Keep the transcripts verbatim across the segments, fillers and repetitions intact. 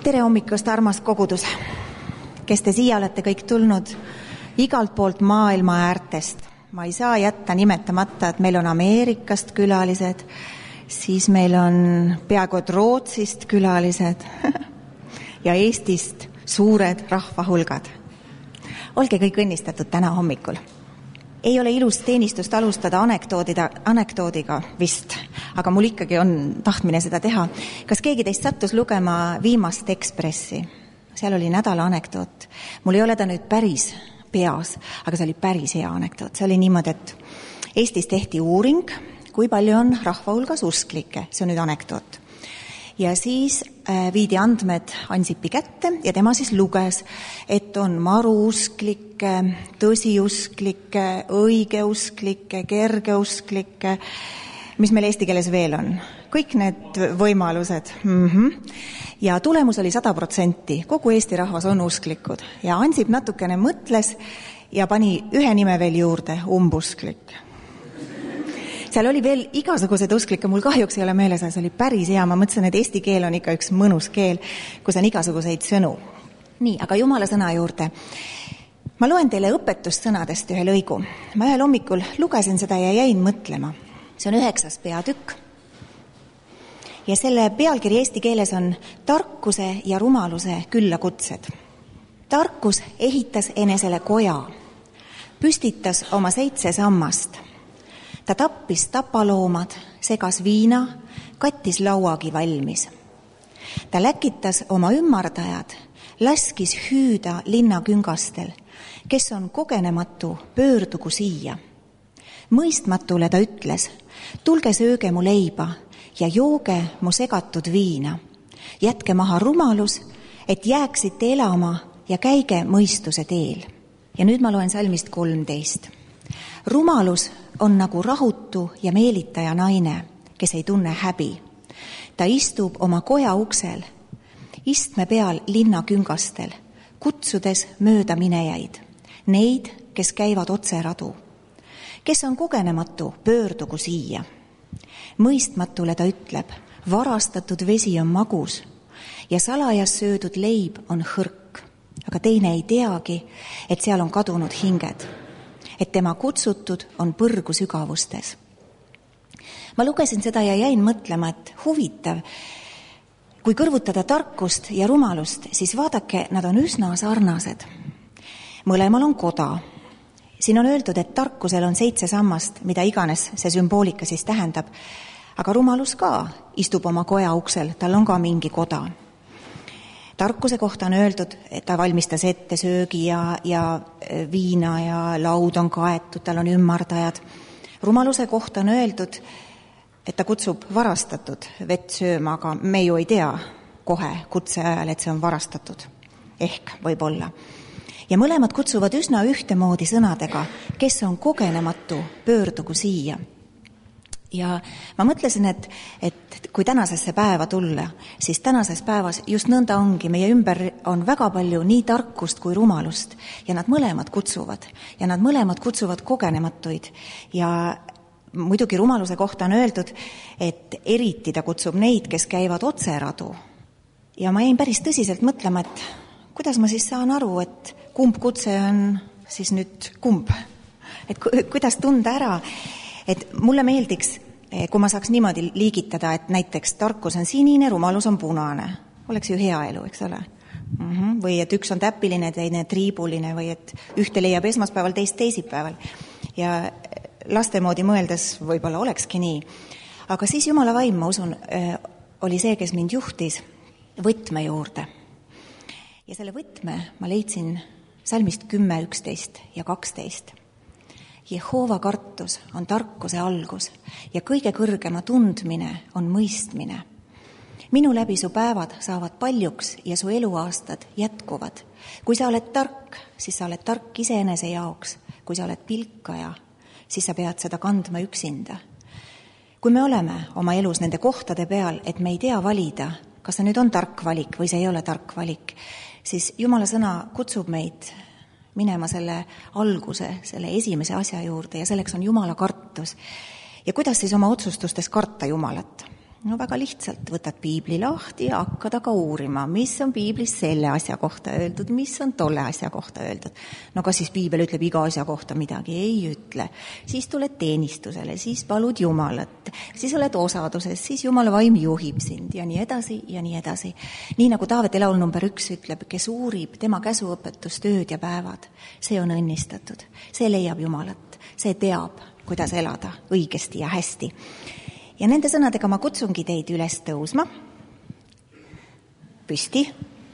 tere hommikust, armas kogudus, kes te siia olete kõik tulnud igalt poolt maailma äärtest. Ma ei saa jätta nimetamata, et meil on Ameerikast külalised, siis meil on peaaegu et Rootsist külalised ja Eestist suured rahvahulgad. Olge kõik õnnistatud täna hommikul. Ei ole ilus teenistust alustada anekdoodida, anekdoodiga vist, aga mul ikkagi on tahtmine seda teha. Kas keegi teist sattus lugema viimast Ekspressi? Seal oli nädala anekdoot. Mul ei ole ta nüüd päris peas, aga see oli päris hea anekdoot. See oli niimoodi, et Eestis tehti uuring, kui palju on rahva hulgas usklikke. See on nüüd anekdoot. Ja siis viidi andmed Ansipi kätte ja tema siis luges, et on maruusklikke, tõsiusklikke, õigeusklikke, kergeusklikke, mis meil eesti keeles veel on. Kõik need võimalused. Mm-hmm. Ja tulemus oli sada protsenti. Kogu Eesti rahvas on usklikud. Ja Ansip natukene mõtles ja pani ühe nime veel juurde, umbusklik. Seal oli veel igasugused usklikke, mul kahjuks ei ole meeles, see oli päris hea. Ma mõtlesin, et eesti keel on ikka üks mõnus keel, kus on igasuguseid sõnu. Nii, aga Jumala sõna juurde. Ma loen teile õpetussõnadest ühe lõigu. Ma ühel hommikul lugesin seda ja jäin mõtlema. See on üheksas peatükk. Ja selle pealkiri eesti keeles on tarkuse ja rumaluse küllakutsed. Tarkus ehitas enesele koja, püstitas oma seitse sammast. Ta tappis tapaloomad, segas viina, kattis lauagi valmis. Ta läkitas oma ümmardajad, laskis hüüda linna küngastel, kes on kogenematu, pöördugu siia. Mõistmatule ta ütles, tulge sööge mu leiba ja jooge mu segatud viina. Jätke maha rumalus, et jääksite elama ja käige mõistuse teel. Ja nüüd ma loen salmist kolmteist. Rumalus on nagu rahutu ja meelitaja naine, kes ei tunne häbi. Ta istub oma koja uksel, istme peal linna küngastel, kutsudes mööda minejaid, neid, kes käivad otse radu. Kes on kogenematu, pöördugu siia. Mõistmatule ta ütleb, varastatud vesi on magus ja salajas söödud leib on hõrk, aga teine ei teagi, et seal on kadunud hinged, et tema kutsutud on põrgu sügavustes. Ma lugesin seda ja jäin mõtlema, et huvitav, kui kõrvutada tarkust ja rumalust, siis vaadake, nad on üsna sarnased. Mõlemal on koda. Siin on öeldud, et tarkusel on seitse sammast, mida iganes see sümboolika siis tähendab, aga rumalus ka istub oma koja uksel, tal on ka mingi koda. Tarkuse kohta on öeldud, et ta valmistas ette söögi ja, ja viina ja laud on kaetud, tal on ümmardajad. Rumaluse kohta on öeldud, et ta kutsub varastatud vett sööma, aga me ju ei tea kohe kutse ajal, et see on varastatud. Ehk võib-olla. Ja mõlemad kutsuvad üsna ühtemoodi sõnadega, kes on kogenematu, pöördugu siia. Ja ma mõtlesin, et, et kui tänasesse päeva tulla, siis tänases päevas just nõnda ongi. Meie ümber on väga palju nii tarkust kui rumalust ja nad mõlemad kutsuvad. Ja nad mõlemad kutsuvad kogenematuid. Ja muidugi rumaluse kohta on öeldud, et eriti ta kutsub neid, kes käivad otse radu. Ja ma jäin päris tõsiselt mõtlema, et kuidas ma siis saan aru, et kumb kutse on siis nüüd kumb. Et kuidas tunda ära, et mulle meeldiks, kui ma saaks niimoodi liigitada, et näiteks tarkus on sinine, rumalus on punane. Oleks ju hea elu, eks ole? Mm-hmm. Või et üks on täpiline, teine triibuline või et ühte leiab esmaspäeval, teist teisipäeval. Ja laste moodi mõeldes võib-olla olekski nii. Aga siis Jumala vaim, ma usun, oli see, kes mind juhtis võtme juurde. Ja selle võtme ma leidsin salmist kümme, üksteist ja kaksteist. Jehova kartus on tarkuse algus ja kõige kõrgema tundmine on mõistmine. Minu läbi su päevad saavad paljuks ja su eluaastad jätkuvad. Kui sa oled tark, siis sa oled tark iseenese jaoks. Kui sa oled pilkaja, siis sa pead seda kandma üksinda. Kui me oleme oma elus nende kohtade peal, et me ei tea valida, kas see nüüd on tark valik või see ei ole tark valik, siis Jumala sõna kutsub meid minema selle alguse, selle esimese asja juurde ja selleks on Jumala kartus. Ja kuidas siis oma otsustustes karta Jumalat? No väga lihtsalt, võtad piibli lahti ja hakkad aga uurima, mis on piiblis selle asja kohta öeldud, mis on tolle asja kohta öeldud. No kas siis piibel ütleb iga asja kohta midagi? Ei ütle. Siis tuled teenistusele, siis palud Jumalat, siis oled osaduses, siis Jumala vaim juhib sind ja nii edasi ja nii edasi. Nii nagu Taaveti laul number üks ütleb, kes uurib tema käsuõpetust ööd ja päevad, see on õnnistatud. See leiab Jumalat, see teab, kuidas elada õigesti ja hästi. Ja nende sõnadega ma kutsungi teid üles tõusma. Püsti.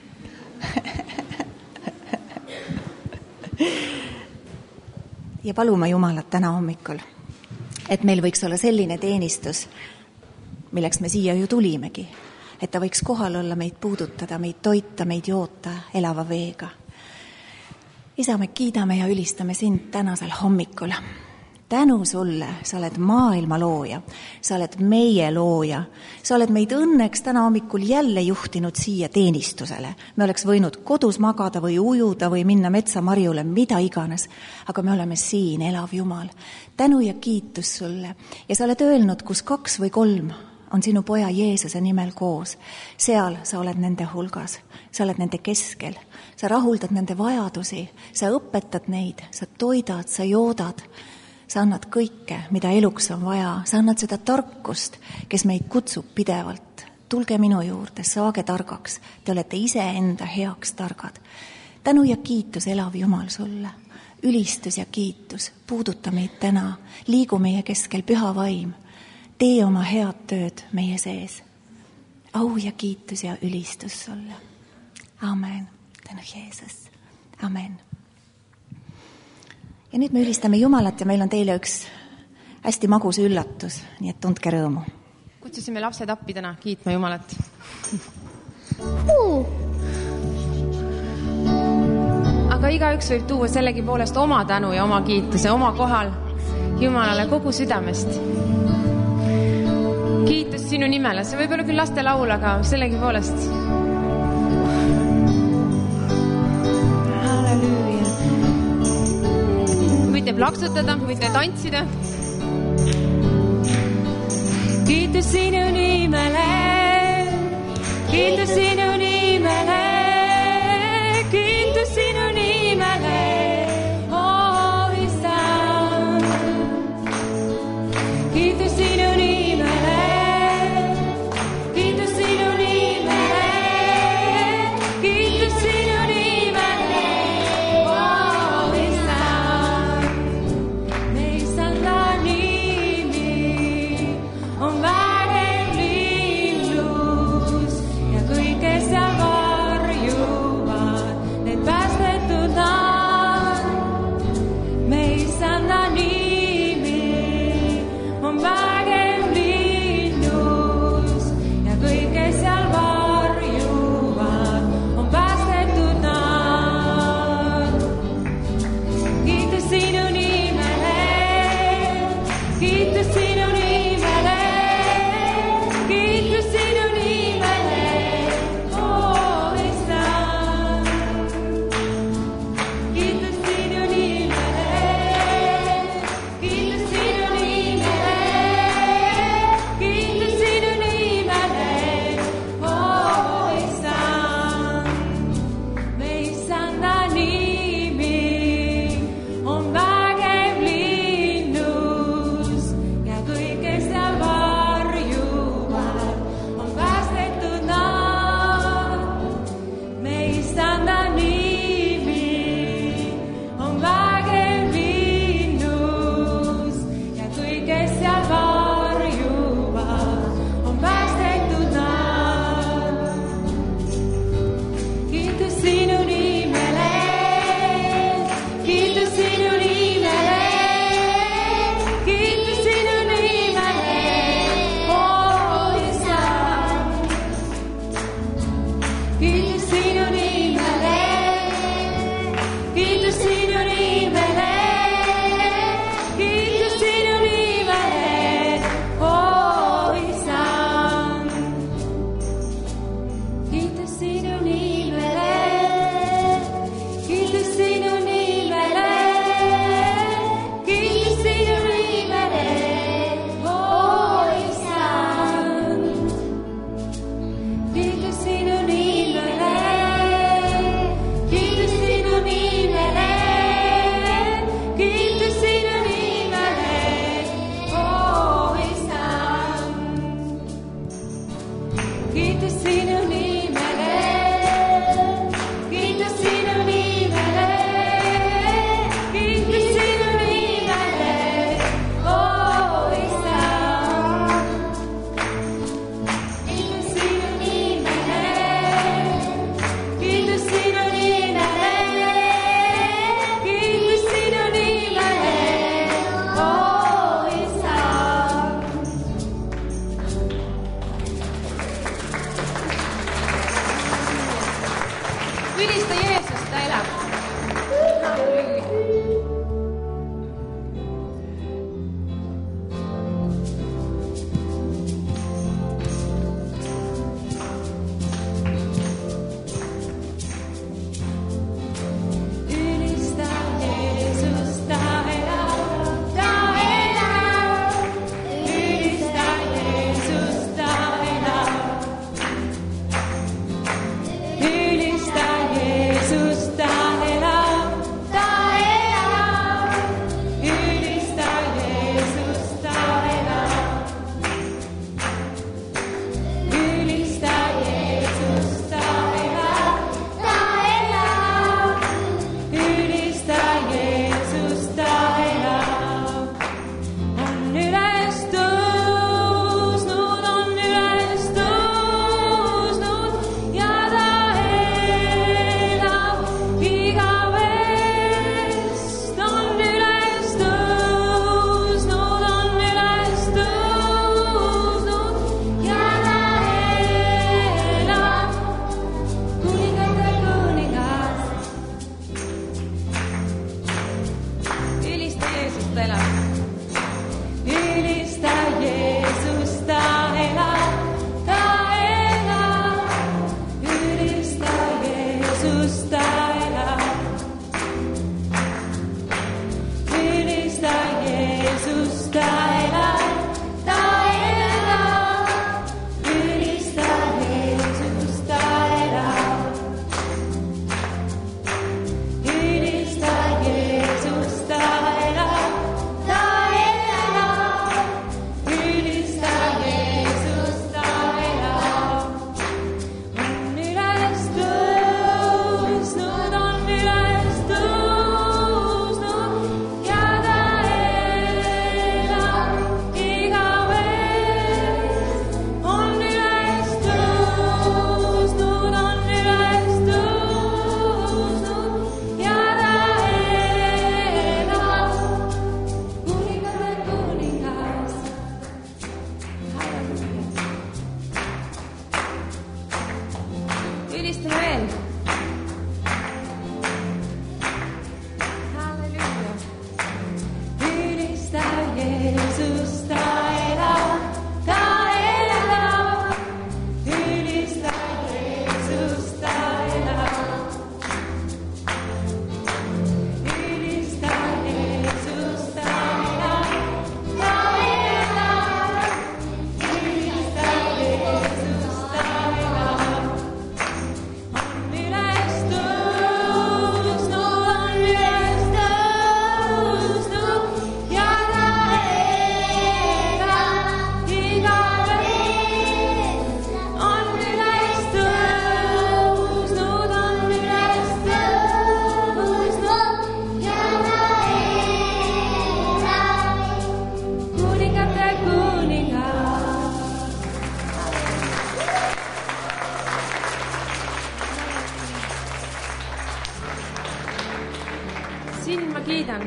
Ja paluma Jumalat täna hommikul, et meil võiks olla selline teenistus, milleks me siia ju tulimegi, et ta võiks kohal olla, meid puudutada, meid toita, meid joota elava veega. Isa, me kiidame ja ülistame sind tänasel hommikul. Tänu sulle, sa oled maailma looja, sa oled meie looja, sa oled meid õnneks täna hommikul jälle juhtinud siia teenistusele. Me oleks võinud kodus magada või ujuda või minna metsamarjule, mida iganes, aga me oleme siin, elav Jumal. Tänu ja kiitus sulle ja sa oled öelnud, kus kaks või kolm on sinu poja Jeesuse nimel koos. Seal sa oled nende hulgas, sa oled nende keskel, sa rahuldad nende vajadusi, sa õpetad neid, sa toidad, sa joodad. Sa annad kõike, mida eluks on vaja. Sa annad seda tarkust, kes meid kutsub pidevalt. Tulge minu juurde, saage targaks. Te olete ise enda heaks targad. Tänu ja kiitus, elav Jumal sulle. Ülistus ja kiitus, puuduta meid täna. Liigu meie keskel, püha vaim. Tee oma head tööd meie sees. Au ja kiitus ja ülistus sulle. Amen. Tänu Jeesus. Amen. Ja nüüd me ülistame Jumalat ja meil on teile üks hästi magus üllatus, nii et tundke rõõmu. Kutsusime lapsed appi täna kiitma Jumalat. Uh. Aga igaüks võib tuua sellegi poolest oma tänu ja oma kiituse oma kohal Jumalale kogu südamest. Kiitus sinu nimele, see võib olla küll laste laul, aga sellegi poolest. Halleluuja. Võite plaksutada, võite tantsida. Kiitus sinu nimele, kiitus sinu nimele, kiitus sinu nimele, oh Issand. Kiitus sinu nimele, kiitus sinu nimele, kiitus sinu nimele, oh Issand. Issanda nimi on vägev linnus ja kõik, kes seal varjuvad, need päästetud on. Me Issanda nimi on vägev linnus ja kõik, kes seal varjuvad, on päästetud on. Kiitus sinu nimele, kiitus sinu nimele, kiitus sinu nimele, oh Issand. Kiitus sinu nimele, kiitus sinu nimele, kiitus sinu nimele, oh Issand. Me Issanda nimi on vägev linnus ja kõik, kes seal varjuvad, on päästetud nad. Me Issanda nimi on vägev linnus ja kõik, kes seal varjuvad, on päästetud nad. Kiitus sinu nimele, kiitus sinu nimele, kiitus sinu nimele, oh Issand. Kiitus sinu nimele, kiitus sinu nimele, kiitus sinu nimele, oh Issand. Kiitus sinu nimele, kiitus sinu nimele, kiitus sinu nimele, oh Issand. Ülista Jeesust, ta elab. Sind ma kiidan.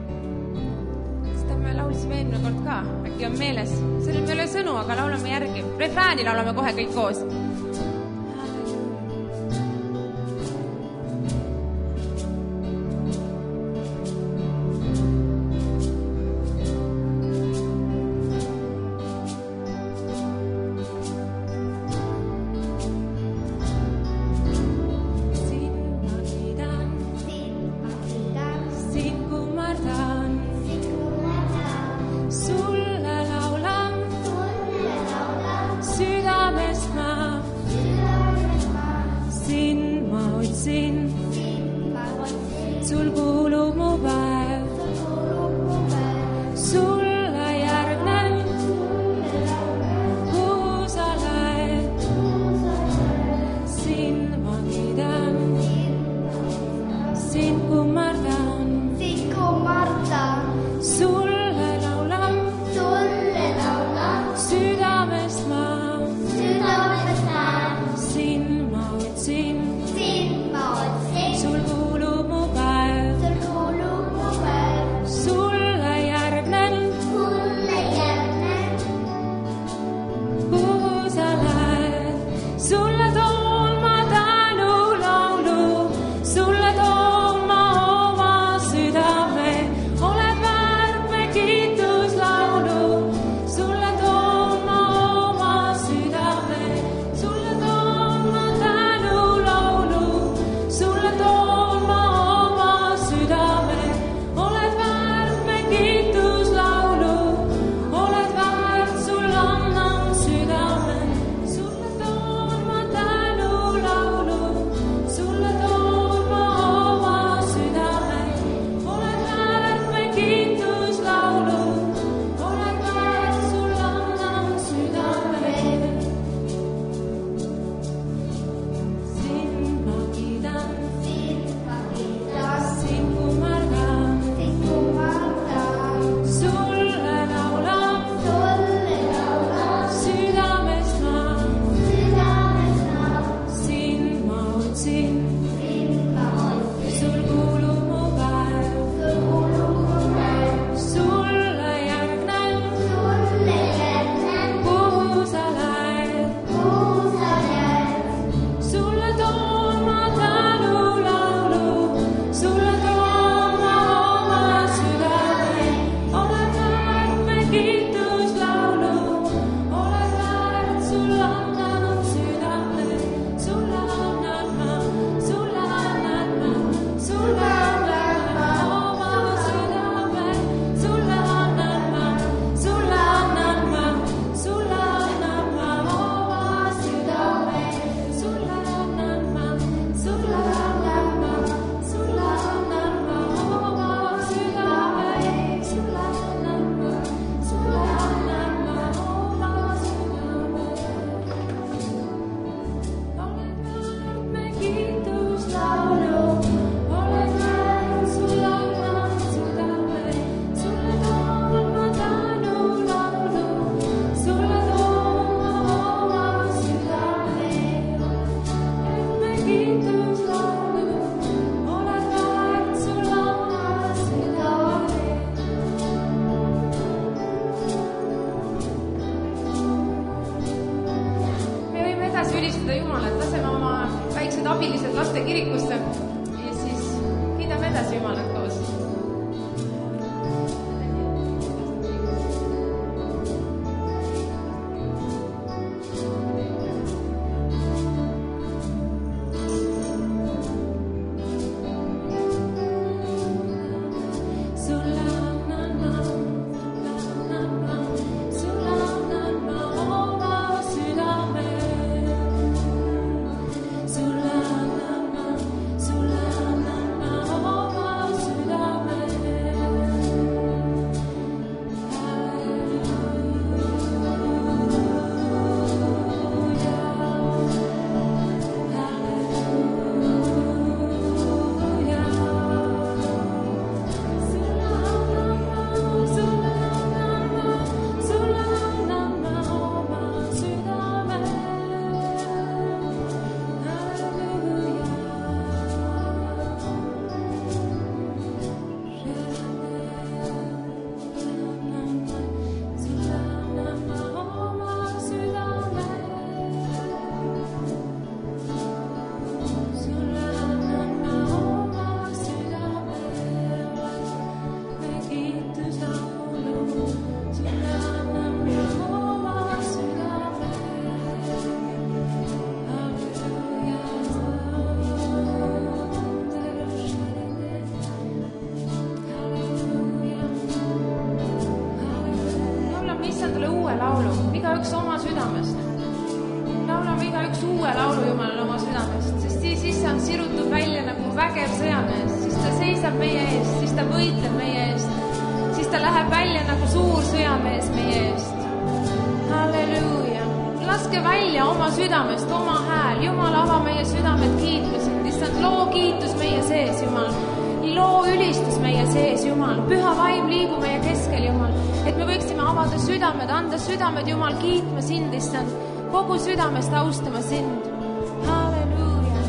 Seda me laulsime eelmine kord ka, äkki on meeles. Sellel me ei ole sõnu, aga laulame järgi. Refrääni laulame kohe kõik koos. Sul kuulub mu päev. abilised laste kirikusse ja siis kiidame edasi Jumalat koos. Igaüks oma südamest. Laulame igaüks uue laulu Jumalale oma südamest, sest siis issand sirutub välja nagu vägev sõjamees, siis ta seisab meie eest, siis ta võitleb meie eest, siis ta läheb välja nagu suur sõjamees meie eest. Halleluuja! Laske välja oma südamest, oma hääl. Jumal, ava meie südamed kiitmised. Issand, loo kiitus meie sees, Jumal. Loo ülistus meie sees, Jumal. Püha vaim liigu meie keskel, Jumal. Et me võiksime avada südamed, anda südamed, Jumal, kiitma sind, issand. Kogu südamest austama sind. Halleluuja.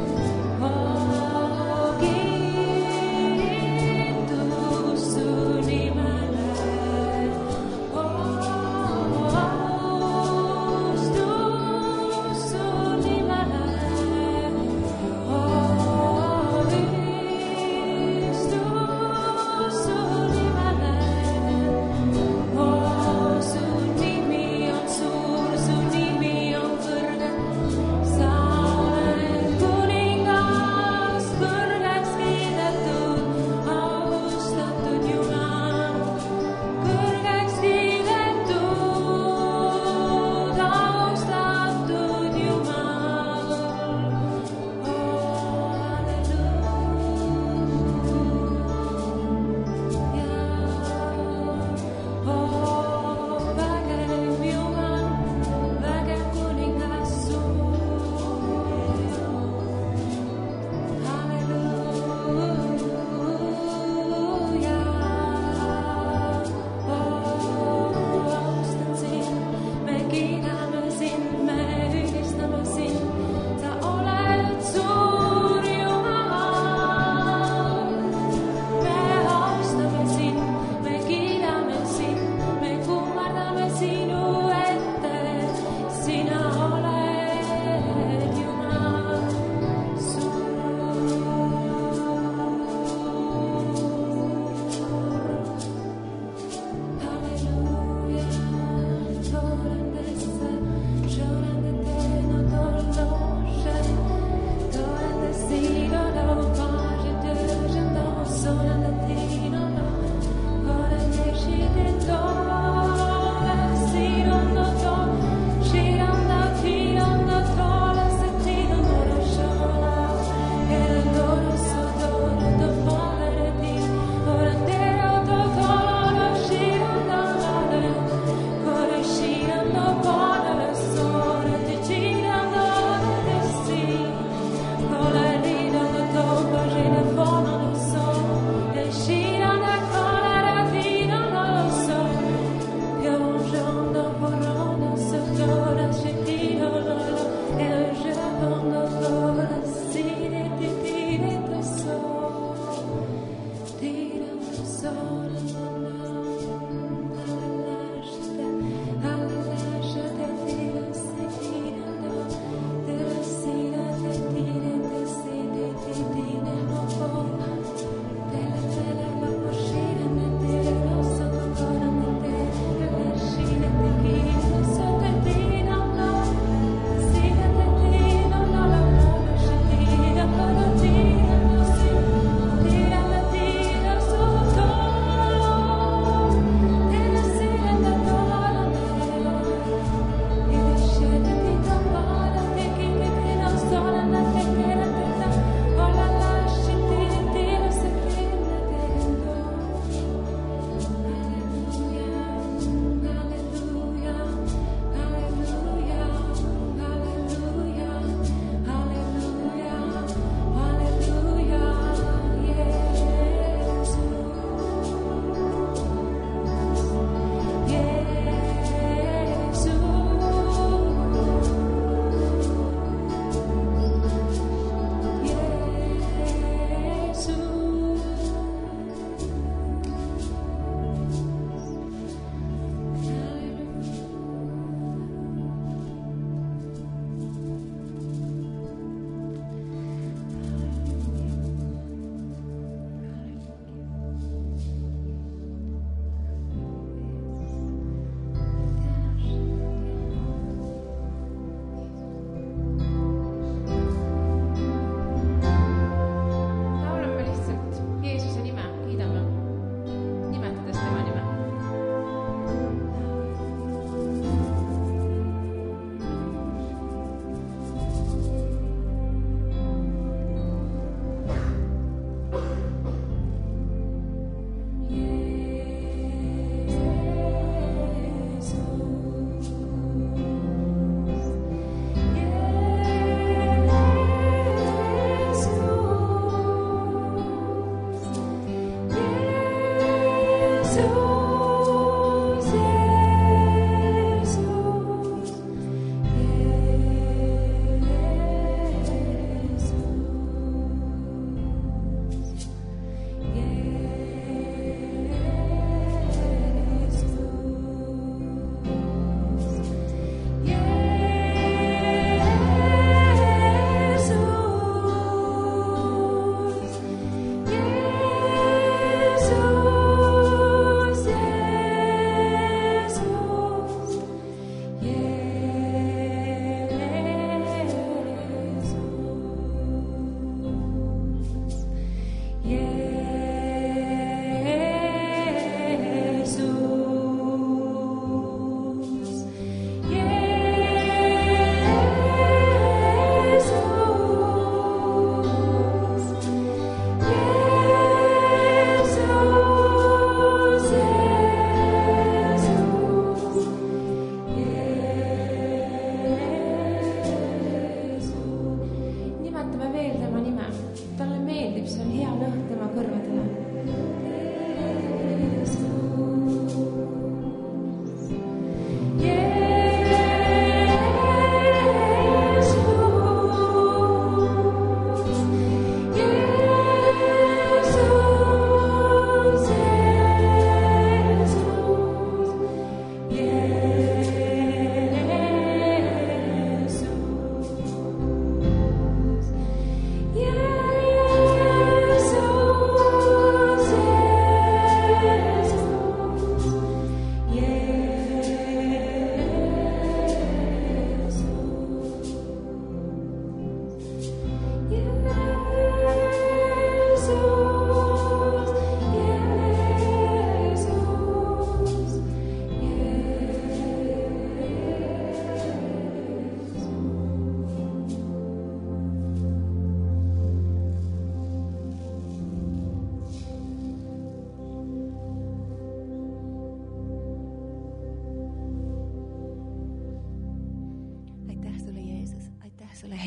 Soon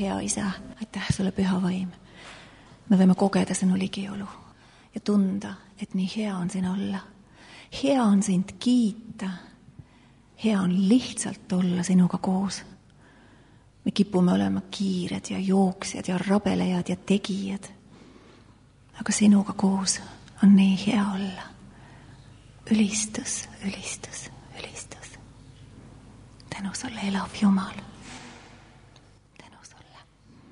hea isa, aitäh sulle, püha vaim. Me võime kogeda sinu ligiolu ja tunda, et nii hea on siin olla. Hea on sind kiita. Hea on lihtsalt olla sinuga koos. Me kipume olema kiired ja jooksjad ja rabelejad ja tegijad. Aga sinuga koos on nii hea olla. Ülistus, ülistus, ülistus. Tänu sulle, elav Jumal. Tänu sulle.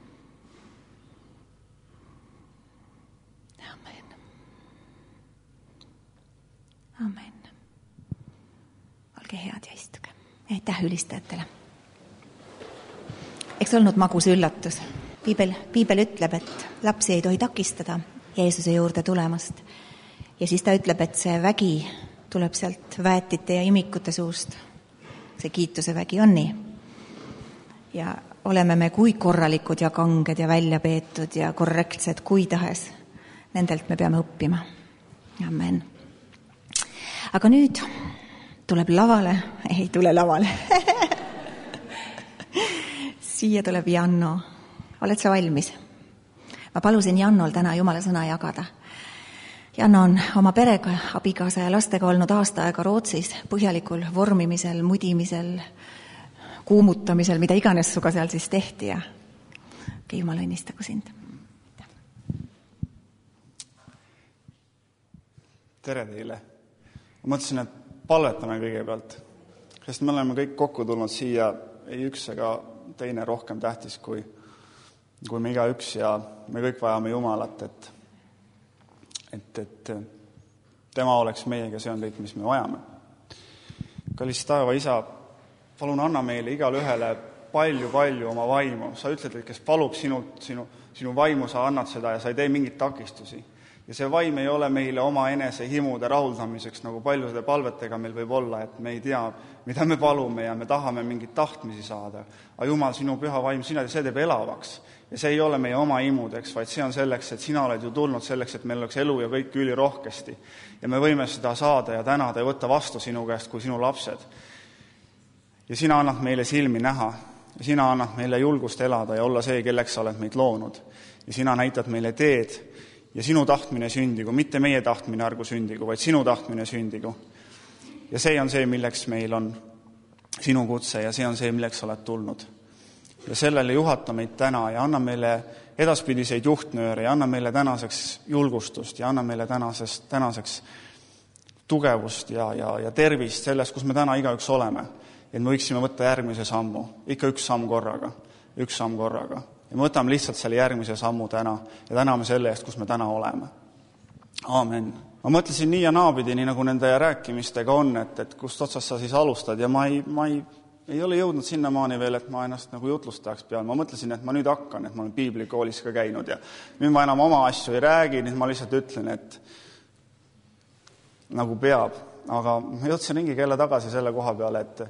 Amen. Amen. Olge head ja istuge. Aitäh ülistajatele. Eks olnud magus üllatus. Piibel, Piibel ütleb, et lapsi ei tohi takistada Jeesuse juurde tulemast. Ja siis ta ütleb, et see vägi tuleb sealt väetite ja imikute suust. See kiituse vägi on nii. Ja oleme me kui korralikud ja kanged ja välja peetud ja korrektsed kui tahes. Nendelt me peame õppima. Amen. Aga nüüd tuleb lavale, ei tule lavale. Siia tuleb Janno. Oled sa valmis? Ma palusin Jannol täna Jumala sõna jagada. Janno on oma perega, abikaasa ja lastega olnud aasta aega Rootsis põhjalikul vormimisel, mudimisel, kuumutamisel, mida iganes suga seal siis tehti. Ja Jumal õnnistagu sind. Tere teile. Ma mõtlesin, et palvetame kõigepealt, sest me oleme kõik kokku tulnud siia, ei üks ega teine rohkem tähtis kui, kui me iga üks ja me kõik vajame Jumalat, et, et, et tema oleks meiega, see on kõik, mis me vajame. Kallis taeva isa, palun anna meile igale ühele palju-palju oma vaimu. Sa ütled, et kes palub sinu, sinu, sinu vaimu, sa annad seda ja sa ei tee mingit takistusi. Ja see vaim ei ole meile oma enese himude rahuldamiseks, nagu paljude palvetega meil võib olla, et me ei tea, mida me palume ja me tahame mingit tahtmisi saada. Aga Jumal, sinu püha vaim, sina, see teeb elavaks. Ja see ei ole meie oma imudeks, vaid see on selleks, et sina oled ju tulnud selleks, et meil oleks elu ja kõik üli rohkesti. Ja me võime seda saada ja tänada ja võtta vastu sinu käest kui sinu lapsed. Ja sina annad meile silmi näha ja sina annad meile julgust elada ja olla see, kelleks sa oled meid loonud. Ja sina näitad meile teed ja sinu tahtmine sündigu, mitte meie tahtmine argu sündigu, vaid sinu tahtmine sündigu. Ja see on see, milleks meil on sinu kutse ja see on see, milleks oled tulnud. Ja sellele juhata meid täna ja anna meile edaspidiseid juhtnööre ja anna meile tänaseks julgustust ja anna meile tänaseks, tänaseks tugevust ja, ja, ja tervist sellest, kus me täna igaüks oleme. Et me võiksime võtta järgmise sammu, ikka üks samm korraga, üks samm korraga. Ja me võtame lihtsalt selle järgmise sammu täna ja täname selle eest, kus me täna oleme. Aamen. Ma mõtlesin nii ja naapidi, nii nagu nende rääkimistega on, et, et kust otsast sa siis alustad ja ma ei, ma ei, ei ole jõudnud sinnamaani veel, et ma ennast nagu jutlustajaks pean. Ma mõtlesin, et ma nüüd hakkan, et ma olen piiblikoolis ka käinud ja nüüd ma enam oma asju ei räägi, nüüd ma lihtsalt ütlen, et nagu peab. Aga ma jõudsin ringi kella tagasi selle koha peale, et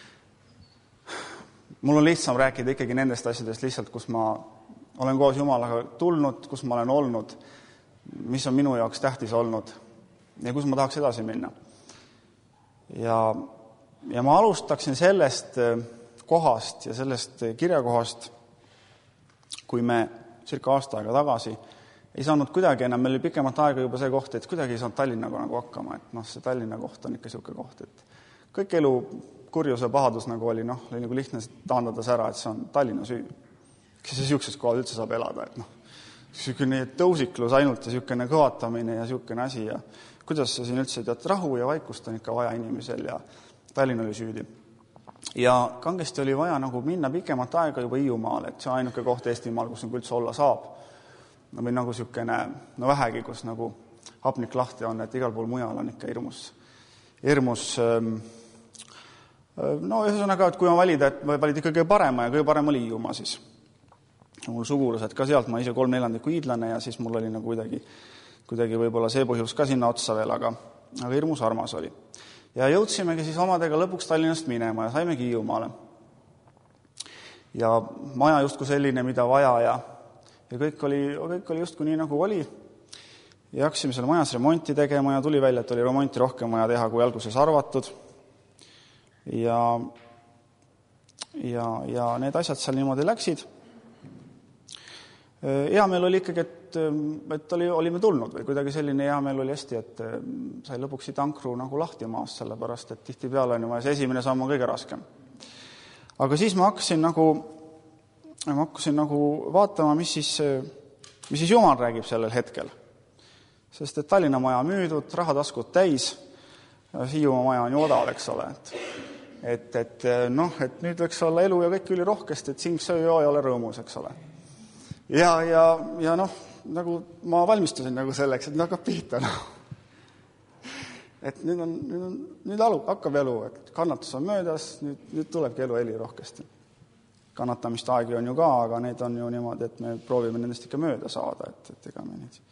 mul on lihtsam rääkida ikkagi nendest asjadest lihtsalt, kus ma olen koos Jumalaga tulnud, kus ma olen olnud, mis on minu jaoks tähtis olnud ja kus ma tahaks edasi minna. Ja, ja ma alustaksin sellest kohast ja sellest kirjakohast, kui me circa aasta aega tagasi ei saanud kuidagi enam, meil oli pikemat aega juba see koht, et kuidagi ei saanud Tallinnaga nagu hakkama, et noh, see Tallinna koht on ikka niisugune koht, et kõik elu kurjuse pahadus nagu oli, noh, oli nagu lihtne taandada sära, et see on Tallinna süü. Kes see siukses kohal üldse saab elada, et noh, siukene tõusiklus ainult ja siukene kõvatamine ja siukene asi ja kuidas sa siin üldse tead, rahu ja vaikust on ikka vaja inimesel ja Tallinn oli süüdi. Ja kangesti oli vaja nagu minna pikemat aega juba Hiiumaale, et see on ainuke koht Eestimaal, kus nagu üldse olla saab. Või nagu siukene, no vähegi, kus nagu hapnik lahti on, et igal pool mujal on ikka hirmus, hirmus no ühesõnaga, et kui ma valida, et ma valid ikka kõige parema ja kõige parem oli Hiiumaa siis. Mul sugulused ka sealt, ma ise kolm neljandikku hiidlane ja siis mul oli nagu kuidagi, kuidagi võib-olla see põhjus ka sinna otsa veel, aga, aga hirmus armas oli. Ja jõudsimegi siis omadega lõpuks Tallinnast minema ja saimegi Hiiumaale. Ja maja justkui selline, mida vaja ja, ja kõik, oli, kõik oli justkui nii nagu oli. Ja hakkasime selle majas remonti tegema ja tuli välja, et oli remonti rohkem vaja teha, kui alguses arvatud. Ja, ja, ja need asjad seal niimoodi läksid hea meel oli ikkagi, et, et oli, olime tulnud või kuidagi selline hea meel oli hästi, et sai lõpuks siit ankru nagu lahti maast, sellepärast, et tihti peale on ju vaja, see esimene samm on kõige raskem. Aga siis ma hakkasin nagu, ma hakkasin nagu vaatama, mis siis, mis siis Jumal räägib sellel hetkel. Sest et Tallinna maja müüdud, rahataskud täis, Hiiumaa maja on ju odav, eks ole. Et, et, et, noh, et nüüd võiks olla elu ja kõik üli rohkest, et siin see ju ei ole rõõmus, eks ole. Ja, ja, ja noh, nagu ma valmistusin nagu selleks, et nüüd hakkab pihta. No. Et nüüd, on, nüüd, on, nüüd alu, hakkab elu, et kannatus on möödas, nüüd, nüüd tulebki elu eli rohkesti. Kannatamist aegi on ju ka, aga need on ju niimoodi, et me proovime nendest ikka mööda saada, et, et ega me neid.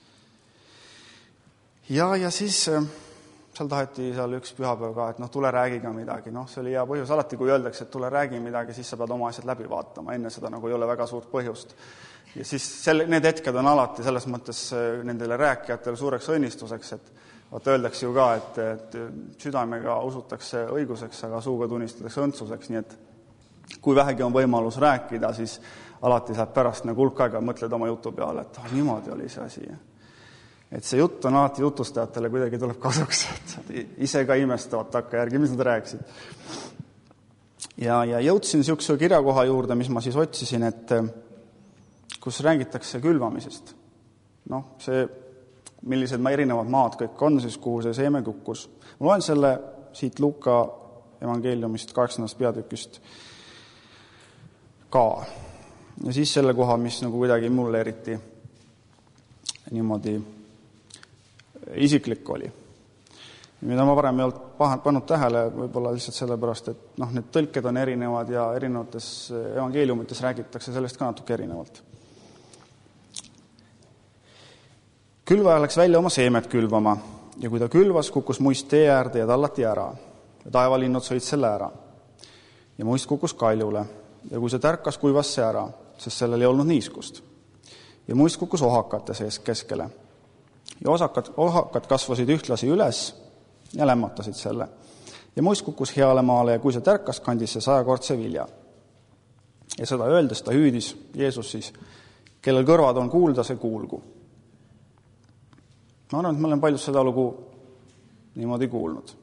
Ja, ja siis seal taheti seal üks pühapäev ka, et noh, tule räägiga midagi. Noh, see oli hea põhjus. Alati, kui öeldakse, et tule räägi midagi, siis sa pead oma asjad läbi vaatama. Enne seda nagu ei ole väga suurt põhjust. Ja siis selle, need hetked on alati selles mõttes nendele rääkijatele suureks õnnistuseks, et vaata öeldakse ju ka, et, et südamega usutakse õiguseks, aga suuga tunnistatakse õndsuseks, nii et kui vähegi on võimalus rääkida, siis alati saab pärast nagu hulk aega mõtled oma jutu peale, et oh, niimoodi oli see asi. Et see jutt on alati jutustajatele kuidagi tuleb kasuks, et ise ka imestavad takka järgi, mis nad rääkisid. Ja, ja jõudsin niisuguse kirjakoha juurde, mis ma siis otsisin, et kus räägitakse külvamisest. Noh, see, millised erinevad maad kõik on, siis kuhu see seeme kukkus. Ma loen selle siit Luuka evangeeliumist kaheksandast peatükist ka. Ja siis selle koha, mis nagu kuidagi mulle eriti niimoodi isiklik oli. Mida ma varem ei olnud pannud tähele, võib-olla lihtsalt sellepärast, et noh, need tõlked on erinevad ja erinevates evangeeliumites räägitakse sellest ka natuke erinevalt. Külvaja läks välja oma seemet külvama ja kui ta külvas, kukkus muist tee äärde ja tallati ära. Ja taevalinnud sõid selle ära. Ja muist kukkus kaljule ja kui see tärkas, kuivas see ära, sest sellel ei olnud niiskust. Ja muist kukkus ohakate sees keskele. Ja osakad, ohakad kasvasid ühtlasi üles ja lämmatasid selle. Ja muist kukkus heale maale ja kui see tärkas, kandis see sajakordse vilja. Ja seda öeldes ta hüüdis, Jeesus siis, kellel kõrvad on kuulda, see kuulgu. Ma arvan, et ma olen palju seda lugu niimoodi kuulnud.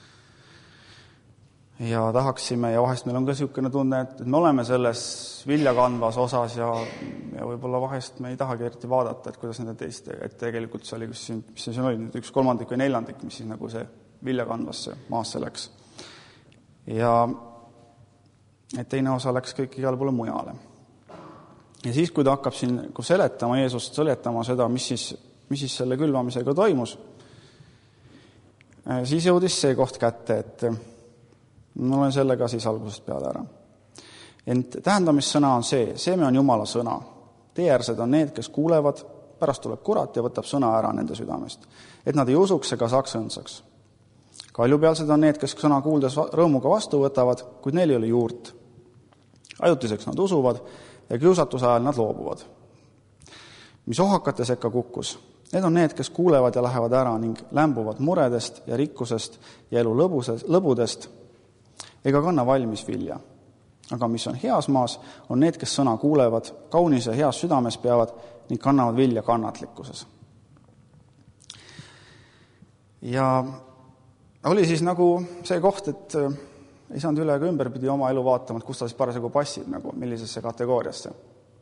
Ja tahaksime, ja vahest meil on ka niisugune tunne, et me oleme selles viljakandvas osas ja, ja võib-olla vahest me ei tahagi eriti vaadata, et kuidas nende teiste, et tegelikult see oli, mis see siin oli, üks kolmandik või neljandik, mis siis nagu see viljakandvasse maasse läks. Ja et teine osa läks kõik igale poole mujale. Ja siis, kui ta hakkab siin kui seletama, Jeesust seletama seda, mis siis mis siis selle külvamisega toimus, siis jõudis see koht kätte, et ma olen sellega siis algusest peale ära. Ent tähendamissõna on see, seeme on Jumala sõna. Teeärsed on need, kes kuulevad, pärast tuleb kurat ja võtab sõna ära nende südamest, et nad ei usuks ega saaks õndsaks. Kaljupealsed on need, kes sõna kuuldes rõõmuga vastu võtavad, kuid neil ei ole juurt. Ajutiseks nad usuvad ja kiusatuse ajal nad loobuvad. Mis ohakate sekka kukkus? Need on need, kes kuulevad ja lähevad ära ning lämbuvad muredest ja rikkusest ja elu lõbudest ega kanna valmis vilja. Aga mis on heas maas, on need, kes sõna kuulevad, kaunis ja heas südames peavad ning kannavad vilja kannatlikkuses. Ja oli siis nagu see koht, et ei saanud üle ega ümber pidi oma elu vaatama, et kus ta siis parasjagu passib, nagu millisesse kategooriasse.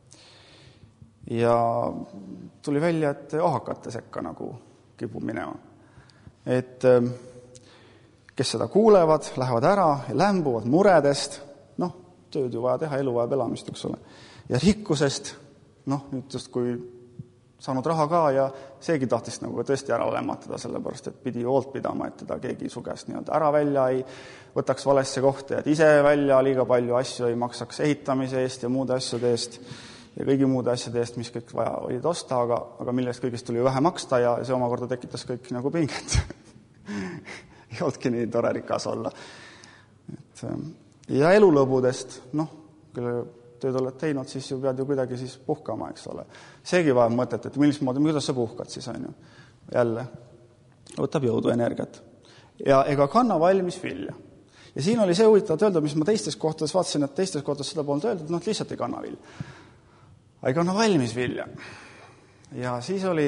Ja tuli välja, et ohakate sekka nagu kipub minema. Et kes seda kuulevad, lähevad ära ja lämbuvad muredest, noh, tööd ju vaja teha, elu vaja elamist, eks ole. Ja rikkusest, noh, nüüd just kui saanud raha ka ja seegi tahtis nagu tõesti ära lämmatada, sellepärast, et pidi hoolt pidama, et teda keegi su käest nii-öelda ära välja ei võtaks valesse kohta, et ise välja liiga palju asju ei maksaks ehitamise eest ja muude asjade eest ja kõigi muude asjade eest, mis kõik vaja olid osta, aga, aga millest kõigest tuli ju vähe maksta ja see omakorda tekitas kõik nagu pinget. Ei oldki nii tore rikas olla. Et, ja elulõbudest, noh, kelle tööd oled teinud, siis ju pead ju kuidagi siis puhkama, eks ole. Seegi vajab mõtet, et millis moodi, kuidas sa puhkad siis, on ju. Jälle, võtab jõudu energiat. Ja ega kanna valmis vilja. Ja siin oli see huvitavat öelda, mis ma teistes kohtades vaatasin, et teistes kohtades seda polnud öeldud, noh, lihtsalt ei kanna vilja. ei kanna valmis vilja. Ja siis oli,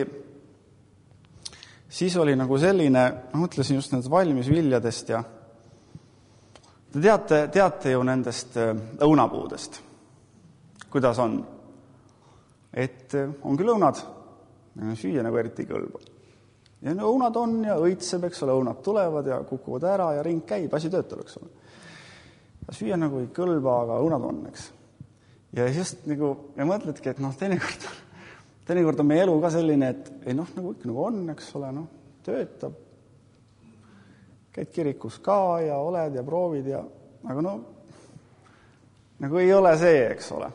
siis oli nagu selline, ma mõtlesin just nendest valmis viljadest ja te teate, teate ju nendest õunapuudest, kuidas on. Et on küll õunad, süüa nagu eriti kõlba. Ja no, õunad on ja õitseb, eks ole, õunad tulevad ja kukuvad ära ja ring käib, asi töötab, eks ole. Ja süüa nagu ei kõlba, aga õunad on, eks. Ja just nagu, ja mõtledki, et noh, teinekord, teinekord on meie elu ka selline, et ei noh, nagu ikka nagu on, eks ole, noh, töötab. Käid kirikus ka ja oled ja proovid ja, aga no, nagu ei ole see, eks ole.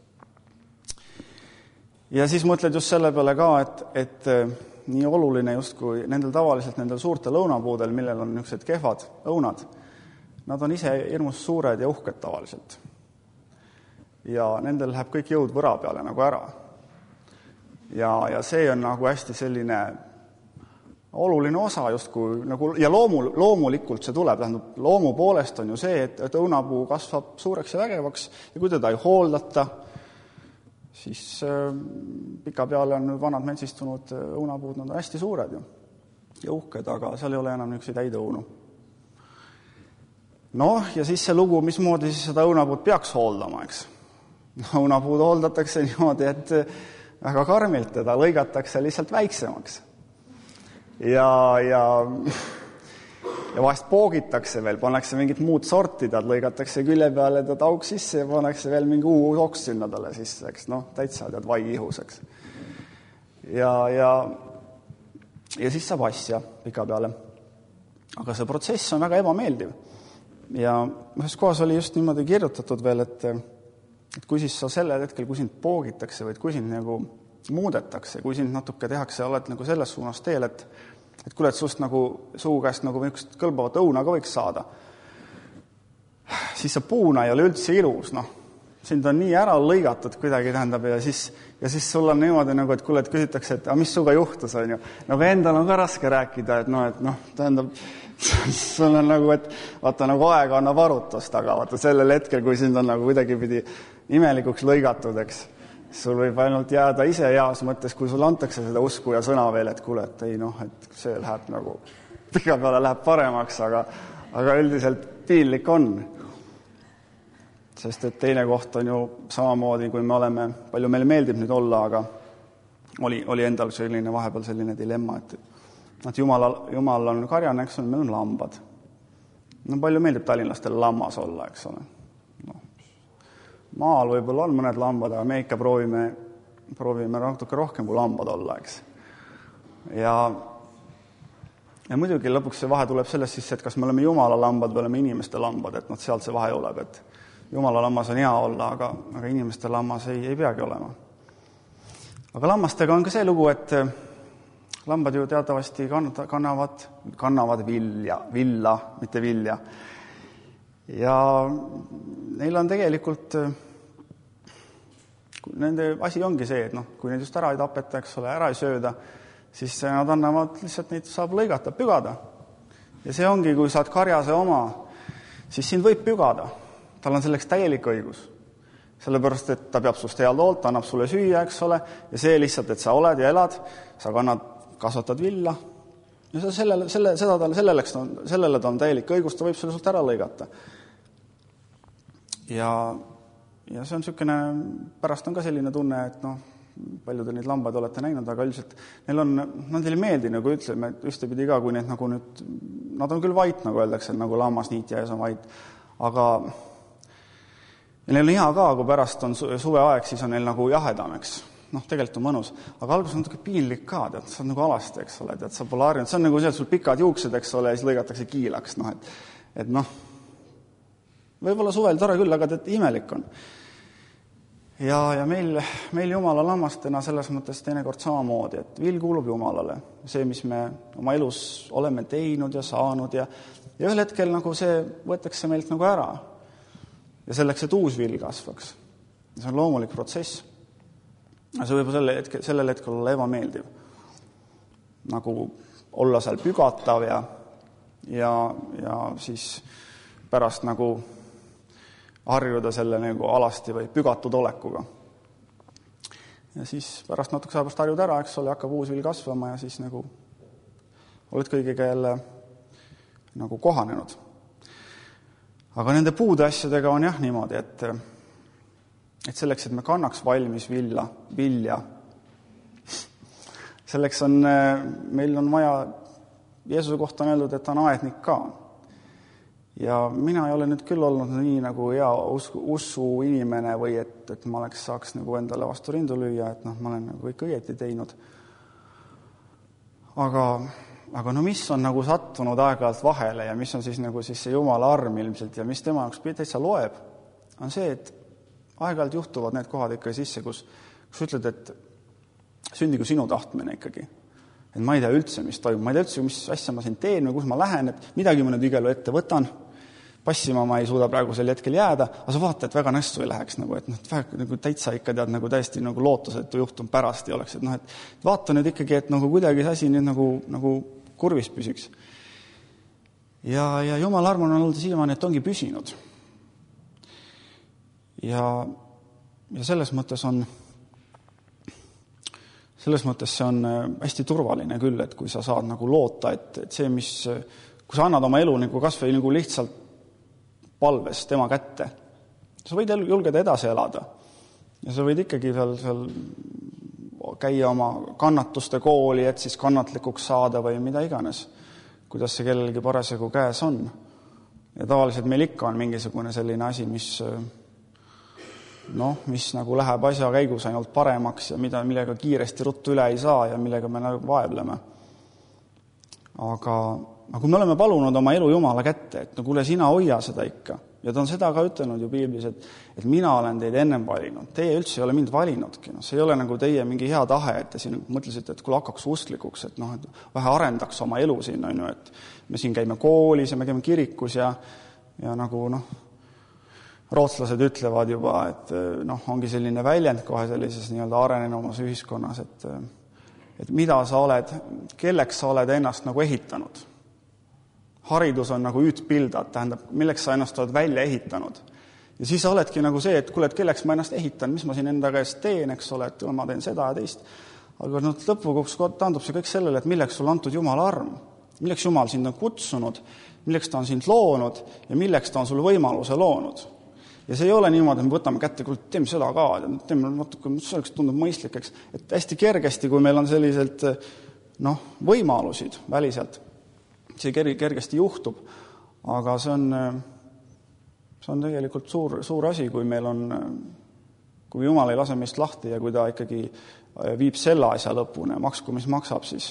Ja siis mõtled just selle peale ka, et, et nii oluline just kui nendel tavaliselt, nendel suurtel õunapuudel, millel on niisugused kehvad õunad, nad on ise hirmus suured ja uhked tavaliselt. Ja nendel läheb kõik jõud võra peale nagu ära. Ja, ja see on nagu hästi selline oluline osa justkui, nagu, ja loomu, loomulikult see tuleb, tähendab, loomu poolest on ju see, et, et õunapuu kasvab suureks ja vägevaks ja kui teda ei hooldata, siis äh, pika peale on vanad metsistunud õunapuud, nad on hästi suured ju, ja uhked, aga seal ei ole enam niisuguseid häid õunu. Noh, ja siis see lugu, mismoodi siis seda õunapuud peaks hooldama, eks. Õunapuud hooldatakse niimoodi, et väga karmilt teda lõigatakse lihtsalt väiksemaks. Ja, ja, ja vahest poogitakse veel, pannakse mingit muud sorti, tad lõigatakse külje peale tad auk sisse ja pannakse veel mingi uus oks sinna talle sisse, eks, noh, täitsa tead vai ihuseks. Ja, ja, ja siis saab asja pika peale. Aga see protsess on väga ebameeldiv. Ja ühes kohas oli just niimoodi kirjutatud veel, et, et kui siis sa sellel hetkel, kui sind poogitakse või kui sind nagu muudetakse, kui sind natuke tehakse, oled nagu selles suunas teel, et, et kuule, et sust nagu suu käest nagu üks kõlbavat õuna ka võiks saada, siis see puuna ei ole üldse ilus, noh. Sind on nii ära lõigatud kuidagi, tähendab, ja siis, ja siis sul on niimoodi nagu, et kuule, et küsitakse, et a, mis suga juhtus, on ju. Nagu endal on ka raske rääkida, et noh, et noh, tähendab, sul on nagu, et vaata nagu aega annab arutust, aga vaata sellel hetkel, kui sind on nagu kuidagi pidi imelikuks lõigatud, eks, sul võib ainult jääda ise heas mõttes, kui sul antakse seda usku ja sõna veel, et kuule, et ei noh, et see läheb nagu, pika peale läheb paremaks, aga, aga üldiselt piinlik on. Sest et teine koht on ju samamoodi, kui me oleme, palju meile meeldib nüüd olla, aga oli, oli endal selline vahepeal selline dilemma, et, et Jumal, Jumal on karjane, eks on, meil on lambad. No palju meeldib tallinlastele lammas olla, eks ole. No. Maal võib-olla on mõned lambad, aga me ikka proovime, proovime natuke rohkem kui lambad olla, eks. Ja, ja muidugi lõpuks see vahe tuleb sellest siis, et kas me oleme Jumala lambad või oleme inimeste lambad, et noh, sealt see vahe tuleb, et Jumala lammas on hea olla, aga, aga inimeste lammas ei, ei peagi olema. Aga lammastega on ka see lugu, et lambad ju teatavasti kannavad, kannavad vilja, villa, mitte vilja. Ja neil on tegelikult, nende asi ongi see, et noh, kui neid just ära ei tapeta, eks ole, ära ei sööda, siis nad annavad, lihtsalt neid saab lõigata, pügada. Ja see ongi, kui saad karjase oma, siis sind võib pügada. Tal on selleks täielik õigus. Sellepärast, et ta peab sust head hoolt, annab sulle süüa, eks ole, ja see lihtsalt, et sa oled ja elad, sa kannad, kasvatad villa, ja sa sellele, selle, seda tal, selleleks, sellele ta on täielik õigus, ta võib selle sult ära lõigata. Ja, ja see on niisugune, pärast on ka selline tunne, et noh, palju te neid lambaid olete näinud, aga üldiselt neil on, nad ei meeldi, nagu ütleme, et ühtepidi ka, kui neid nagu nüüd, nad on küll vait, nagu öeldakse, nagu lammasniit ja ees on vait, aga ja neil on hea ka, kui pärast on suveaeg, siis on neil nagu jahedam, eks. Noh, tegelikult on mõnus. Aga algus on natuke piinlik ka, tead, sa on nagu alasti, eks ole, tead, sa pole harjunud. See on nagu see, et sul pikad juuksed, eks ole, ja siis lõigatakse kiilaks, noh, et, et noh, võib-olla suvel tore küll, aga tead, imelik on. Ja, ja meil, meil Jumala lammastena selles mõttes teinekord samamoodi, et vil kuulub Jumalale. See, mis me oma elus oleme teinud ja saanud ja, ja ühel hetkel nagu see võetakse meilt nagu ära. Ja selleks, et uus vil kasvaks. See on loomulik protsess. Ja see võib selle hetkel, sellel hetkel olla ebameeldiv. Nagu olla seal pügatav ja, ja, ja siis pärast nagu harjuda selle nagu alasti või pügatud olekuga. ja siis pärast natuke aja pärast harjud ära, eks ole, hakkab uus vill kasvama ja siis nagu oled kõigega jälle nagu kohanenud. Aga nende puude asjadega on jah niimoodi, et, et selleks, et me kannaks valmis villa, vilja, selleks on, meil on vaja, Jeesuse kohta on öeldud, et ta on aednik ka. Ja mina ei ole nüüd küll olnud nii nagu hea usku, ussu inimene või et, et ma oleks, saaks nagu endale vastu rindu lüüa, et noh, ma olen nagu kõik õieti teinud. Aga, aga no mis on nagu sattunud aeg-ajalt vahele ja mis on siis nagu siis see Jumala arm ilmselt ja mis tema jaoks täitsa loeb, on see, et aeg-ajalt juhtuvad need kohad ikka sisse, kus, kus ütled, et sündigu sinu tahtmine ikkagi. Et ma ei tea üldse, mis toimub, ma ei tea üldse, mis asja ma siin teen või kus ma lähen, et midagi ma nüüd igelu ette võtan, passima ma ei suuda praegu sel hetkel jääda, aga sa vaata, et väga nässu ei läheks, nagu, et noh, väga, nagu täitsa ikka tead nagu täiesti nagu lootusetu juhtum pärast ei oleks, et noh, et vaata nüüd ikkagi, et nagu kuidagi see asi nüüd nagu, nagu kurvis püsiks. Ja, ja Jumal arm on olnud siiamaani, et ongi püsinud. Ja, ja selles mõttes on selles mõttes see on hästi turvaline küll, et kui sa saad nagu loota, et, et see, mis, kui sa annad oma elu nagu kas või nagu lihtsalt palves tema kätte, sa võid julgeda edasi elada. Ja sa võid ikkagi seal, seal käia oma kannatuste kooli, et siis kannatlikuks saada või mida iganes, kuidas see kellelgi parasjagu käes on. Ja tavaliselt meil ikka on mingisugune selline asi, mis noh, mis nagu läheb asja käigus ainult paremaks ja mida, millega kiiresti ruttu üle ei saa ja millega me nagu vaevleme. Aga, aga kui me oleme palunud oma elu Jumala kätte, et no kuule, sina hoia seda ikka. Ja ta on seda ka ütelnud ju Piiblis, et, et mina olen teid ennem valinud. Teie üldse ei ole mind valinudki. No, see ei ole nagu teie mingi hea tahe, et te siin mõtlesite, et kuule hakkaks usklikuks, et noh, et vähe arendaks oma elu siin, on ju, et me siin käime koolis ja me käime kirikus ja, ja nagu noh, rootslased ütlevad juba, et noh, ongi selline väljend kohe sellises nii-öelda arenenumas ühiskonnas, et, et mida sa oled, kelleks sa oled ennast nagu ehitanud. Haridus on nagu üütpildad, tähendab, milleks sa ennast oled välja ehitanud. Ja siis sa oledki nagu see, et kuule, et kelleks ma ennast ehitan, mis ma siin enda käest teen, eks ole, et ma teen seda ja teist. Aga no, lõpuks taandub see kõik sellele, et milleks sul antud Jumala arm, milleks Jumal sind on kutsunud, milleks ta on sind loonud ja milleks ta on sul võimaluse loonud. Ja see ei ole niimoodi, et me võtame kätte, kuule, teeme seda ka, teeme natuke, selleks tundub mõistlikeks, et hästi kergesti, kui meil on selliselt noh, võimalusid väliselt, see kergesti juhtub, aga see on, see on tegelikult suur, suur asi, kui meil on, kui Jumal ei lase meist lahti ja kui ta ikkagi viib selle asja lõpune, maksku, mis maksab siis,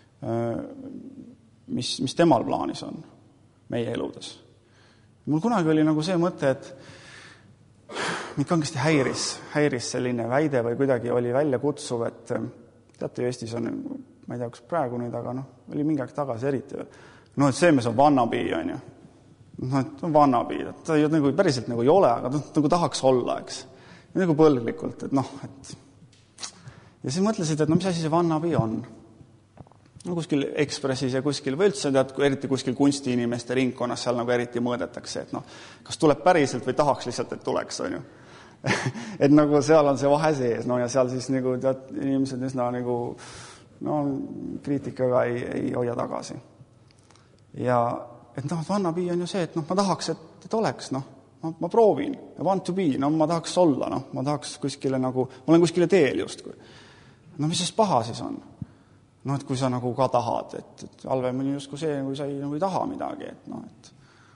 mis, mis temal plaanis on meie eludes. Mul kunagi oli nagu see mõte, et mind kangesti häiris, häiris selline väide või kuidagi oli välja kutsuv, et teate, Eestis on, ma ei tea, kus praegu nüüd, aga noh, oli mingi aeg tagasi eriti. No, et see mees on vannabi, on ju. No, et on vannabi, ta ei, nagu, päriselt nagu ei ole, aga nagu tahaks olla, eks. Ja nagu põlglikult, et noh, et ja siis mõtlesid, et no mis asi see vannabi on? No kuskil Ekspressis ja kuskil või üldse, tead, eriti kuskil kunstiinimeste ringkonnas seal nagu eriti mõõdetakse, et noh, kas tuleb päriselt või tahaks lihtsalt, et tuleks, on ju. Et nagu seal on see vahe sees, no ja seal siis nagu tead, inimesed üsna nagu no, kriitikaga ei, ei hoia tagasi. Ja et noh, vannabi on ju see, et noh, ma tahaks, et, et oleks, noh, ma, ma proovin, I want to be, no ma tahaks olla, noh, ma tahaks kuskile nagu, ma olen kuskile teel justkui. No mis siis paha siis on? No, et kui sa nagu ka tahad, et, et halvemini justkui see, kui sa ei, nagu ei taha midagi, et noh, et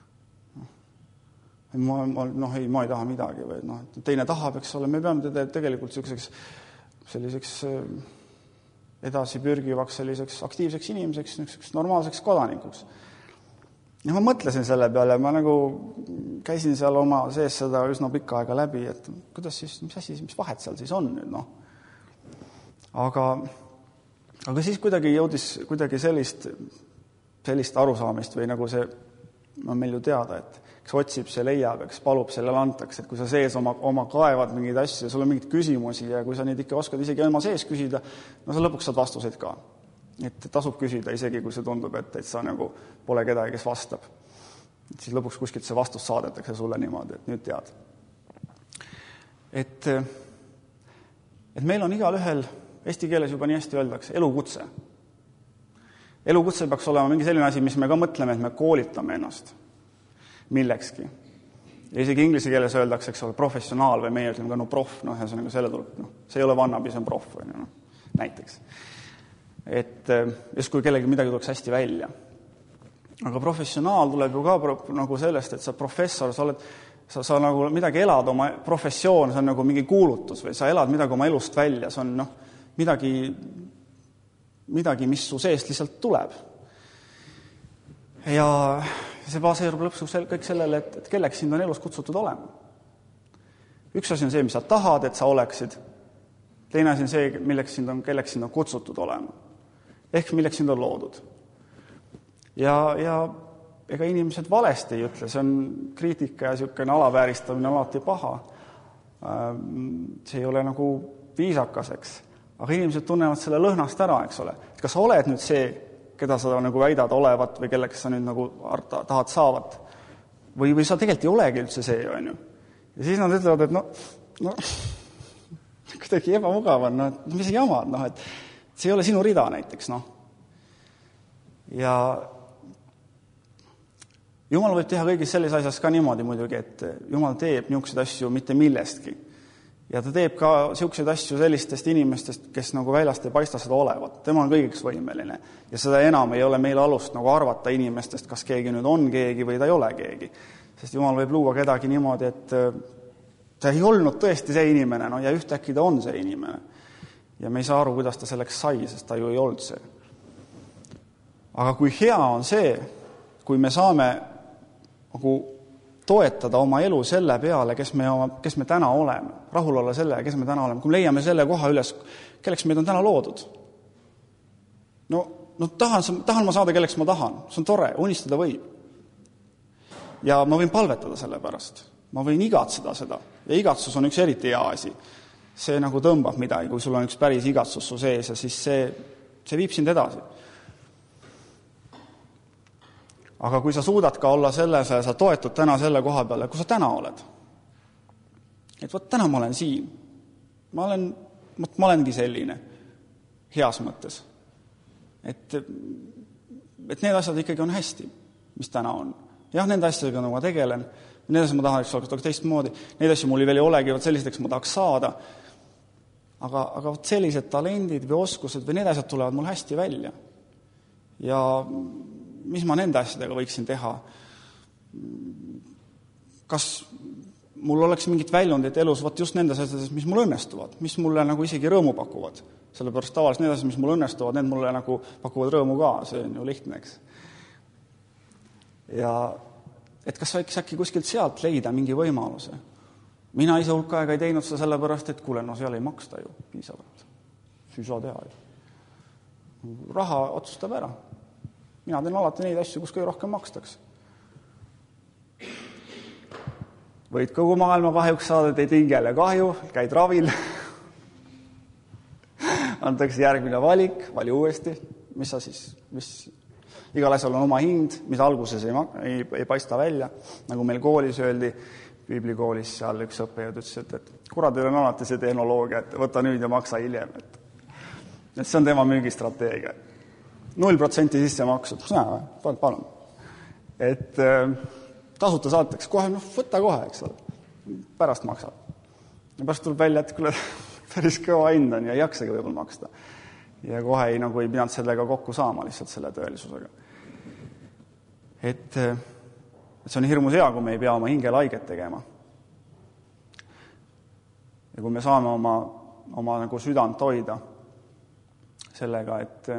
ma, ma, noh, ei, ma ei taha midagi või noh, et teine tahab, eks ole, me peame teda tegelikult selliseks, selliseks edasi pürgivaks, selliseks aktiivseks inimeseks, selliseks normaalseks kodanikuks. Ja ma mõtlesin selle peale, ma nagu käisin seal oma sees seda üsna pikka aega läbi, et kuidas siis, mis asi, mis vahet seal siis on nüüd, noh. Aga Aga siis kuidagi jõudis kuidagi sellist, sellist arusaamist või nagu see on meil ju teada, et kes otsib, see leiab, kes palub, sellele antaks, et kui sa sees oma, oma kaevad mingeid asju, sul on mingid küsimusi ja kui sa neid ikka oskad isegi oma sees küsida, no sa lõpuks saad vastuseid ka. Et tasub küsida isegi, kui see tundub, et, et sa nagu pole kedagi, kes vastab. Et siis lõpuks kuskilt see vastus saadetakse sulle niimoodi, et nüüd tead. Et et meil on igal ühel, eesti keeles juba nii hästi öeldakse, elukutse. Elukutse peaks olema mingi selline asi, mis me ka mõtleme, et me koolitame ennast millekski. Ja isegi inglise keeles öeldakse, eks ole, professionaal või meie ütleme ka no prof, noh, ja see on selle tuleb, noh, see ei ole vannabi, see on prof, või noh, näiteks. Et just kui kellegi midagi tuleks hästi välja. Aga professionaal tuleb ju ka nagu sellest, et sa professor, sa oled, sa, sa nagu midagi elad oma professioon, see on nagu mingi kuulutus või sa elad midagi oma elust välja, see on noh, midagi, midagi, mis su seest lihtsalt tuleb. Ja see baseerub lõpus kõik sellele, et, et kelleks sind on elus kutsutud olema. Üks asi on see, mis sa tahad, et sa oleksid. Teine asi on see, milleks sind on, kelleks sind on kutsutud olema. Ehk milleks sind on loodud. Ja, ja ega inimesed valesti ei ütle, see on kriitika ja niisugune alavääristamine alati paha. See ei ole nagu viisakaseks. Aga inimesed tunnevad selle lõhnast ära, eks ole. Et kas sa oled nüüd see, keda sa nagu väidad olevat või kelleks sa nüüd nagu tahad saavat. Või, või sa tegelikult ei olegi üldse see, on ju. Ja siis nad ütlevad, et no, no kuidagi ebamugav on, no, mis jamad, noh, et see ei ole sinu rida näiteks, noh. Ja Jumal võib teha kõigis selles asjas ka niimoodi muidugi, et Jumal teeb niisuguseid asju mitte millestki. Ja ta teeb ka niisuguseid asju sellistest inimestest, kes nagu väljast ei paista seda olevat. Tema on kõigeks võimeline. Ja seda enam ei ole meil alust nagu arvata inimestest, kas keegi nüüd on keegi või ta ei ole keegi. Sest Jumal võib luua kedagi niimoodi, et ta ei olnud tõesti see inimene, no, ja ühtäkki ta on see inimene. Ja me ei saa aru, kuidas ta selleks sai, sest ta ju ei olnud see. Aga kui hea on see, kui me saame nagu toetada oma elu selle peale, kes me, kes me täna oleme, rahul olla selle, kes me täna oleme, kui me leiame selle koha üles, kelleks meid on täna loodud. No, no tahan, tahan ma saada, kelleks ma tahan. See on tore, unistada võib. Ja ma võin palvetada selle pärast. Ma võin igatseda seda. Ja igatsus on üks eriti hea asi. See nagu tõmbab midagi, kui sul on üks päris igatsus su sees ja siis see, see viib sind edasi. Aga kui sa suudad ka olla selles ja sa toetud täna selle koha peale, kus sa täna oled. Et võt, täna ma olen siin. Ma, olen, ma olengi selline heas mõttes. Et, et need asjad ikkagi on hästi, mis täna on. Jah, nende asjadega ma tegelen. Need asjad ma tahan, eks ole, teistmoodi. Need asju mul veel ei olegi, võt selliseks ma tahaks saada. Aga, aga võt sellised talendid või oskused või need asjad tulevad mul hästi välja. Ja mis ma nende asjadega võiksin teha? Kas mul oleks mingit väljundit elus võt just nendes asjades, mis mul õnnestuvad, mis mulle nagu isegi rõõmu pakuvad. Sellepärast tavaliselt need asjad, mis mul õnnestuvad, need mulle nagu pakuvad rõõmu ka, see on ju lihtne, eks. Ja et kas võiks äkki kuskilt sealt leida mingi võimaluse? Mina ise hulk aega ei teinud seda sellepärast, et kuule, no seal ei maksta ju piisavalt. Siis saa teha ju. Raha otsustab ära. Mina teen alati neid asju, kus kõige rohkem makstaks. Võid kogu maailma kahjuks saada, teid hingele kahju, käid ravil. Antakse järgmine valik, vali uuesti. Mis sa siis, mis igal asjal on oma hind, mis alguses ei, ei, ei paista välja. Nagu meil koolis öeldi, Piiblikoolis seal üks õppejõud ütles, et, et kuradil on alati see tehnoloogia, et võta nüüd ja maksa hiljem. Et, et see on tema müügistrateegia. null protsenti sisse maksud, palun, palun. Et äh, tasuta saateks kohe, noh, võta kohe, eks ole. Pärast maksab. Ja pärast tuleb välja, et kuule, päris kõva hind on ja ei jaksagi võib-olla maksta. Ja kohe ei, nagu ei pidanud sellega kokku saama lihtsalt selle tõelisusega. Et, et see on hirmus hea, kui me ei pea oma hingel haiget tegema. Ja kui me saame oma, oma nagu südant hoida sellega, et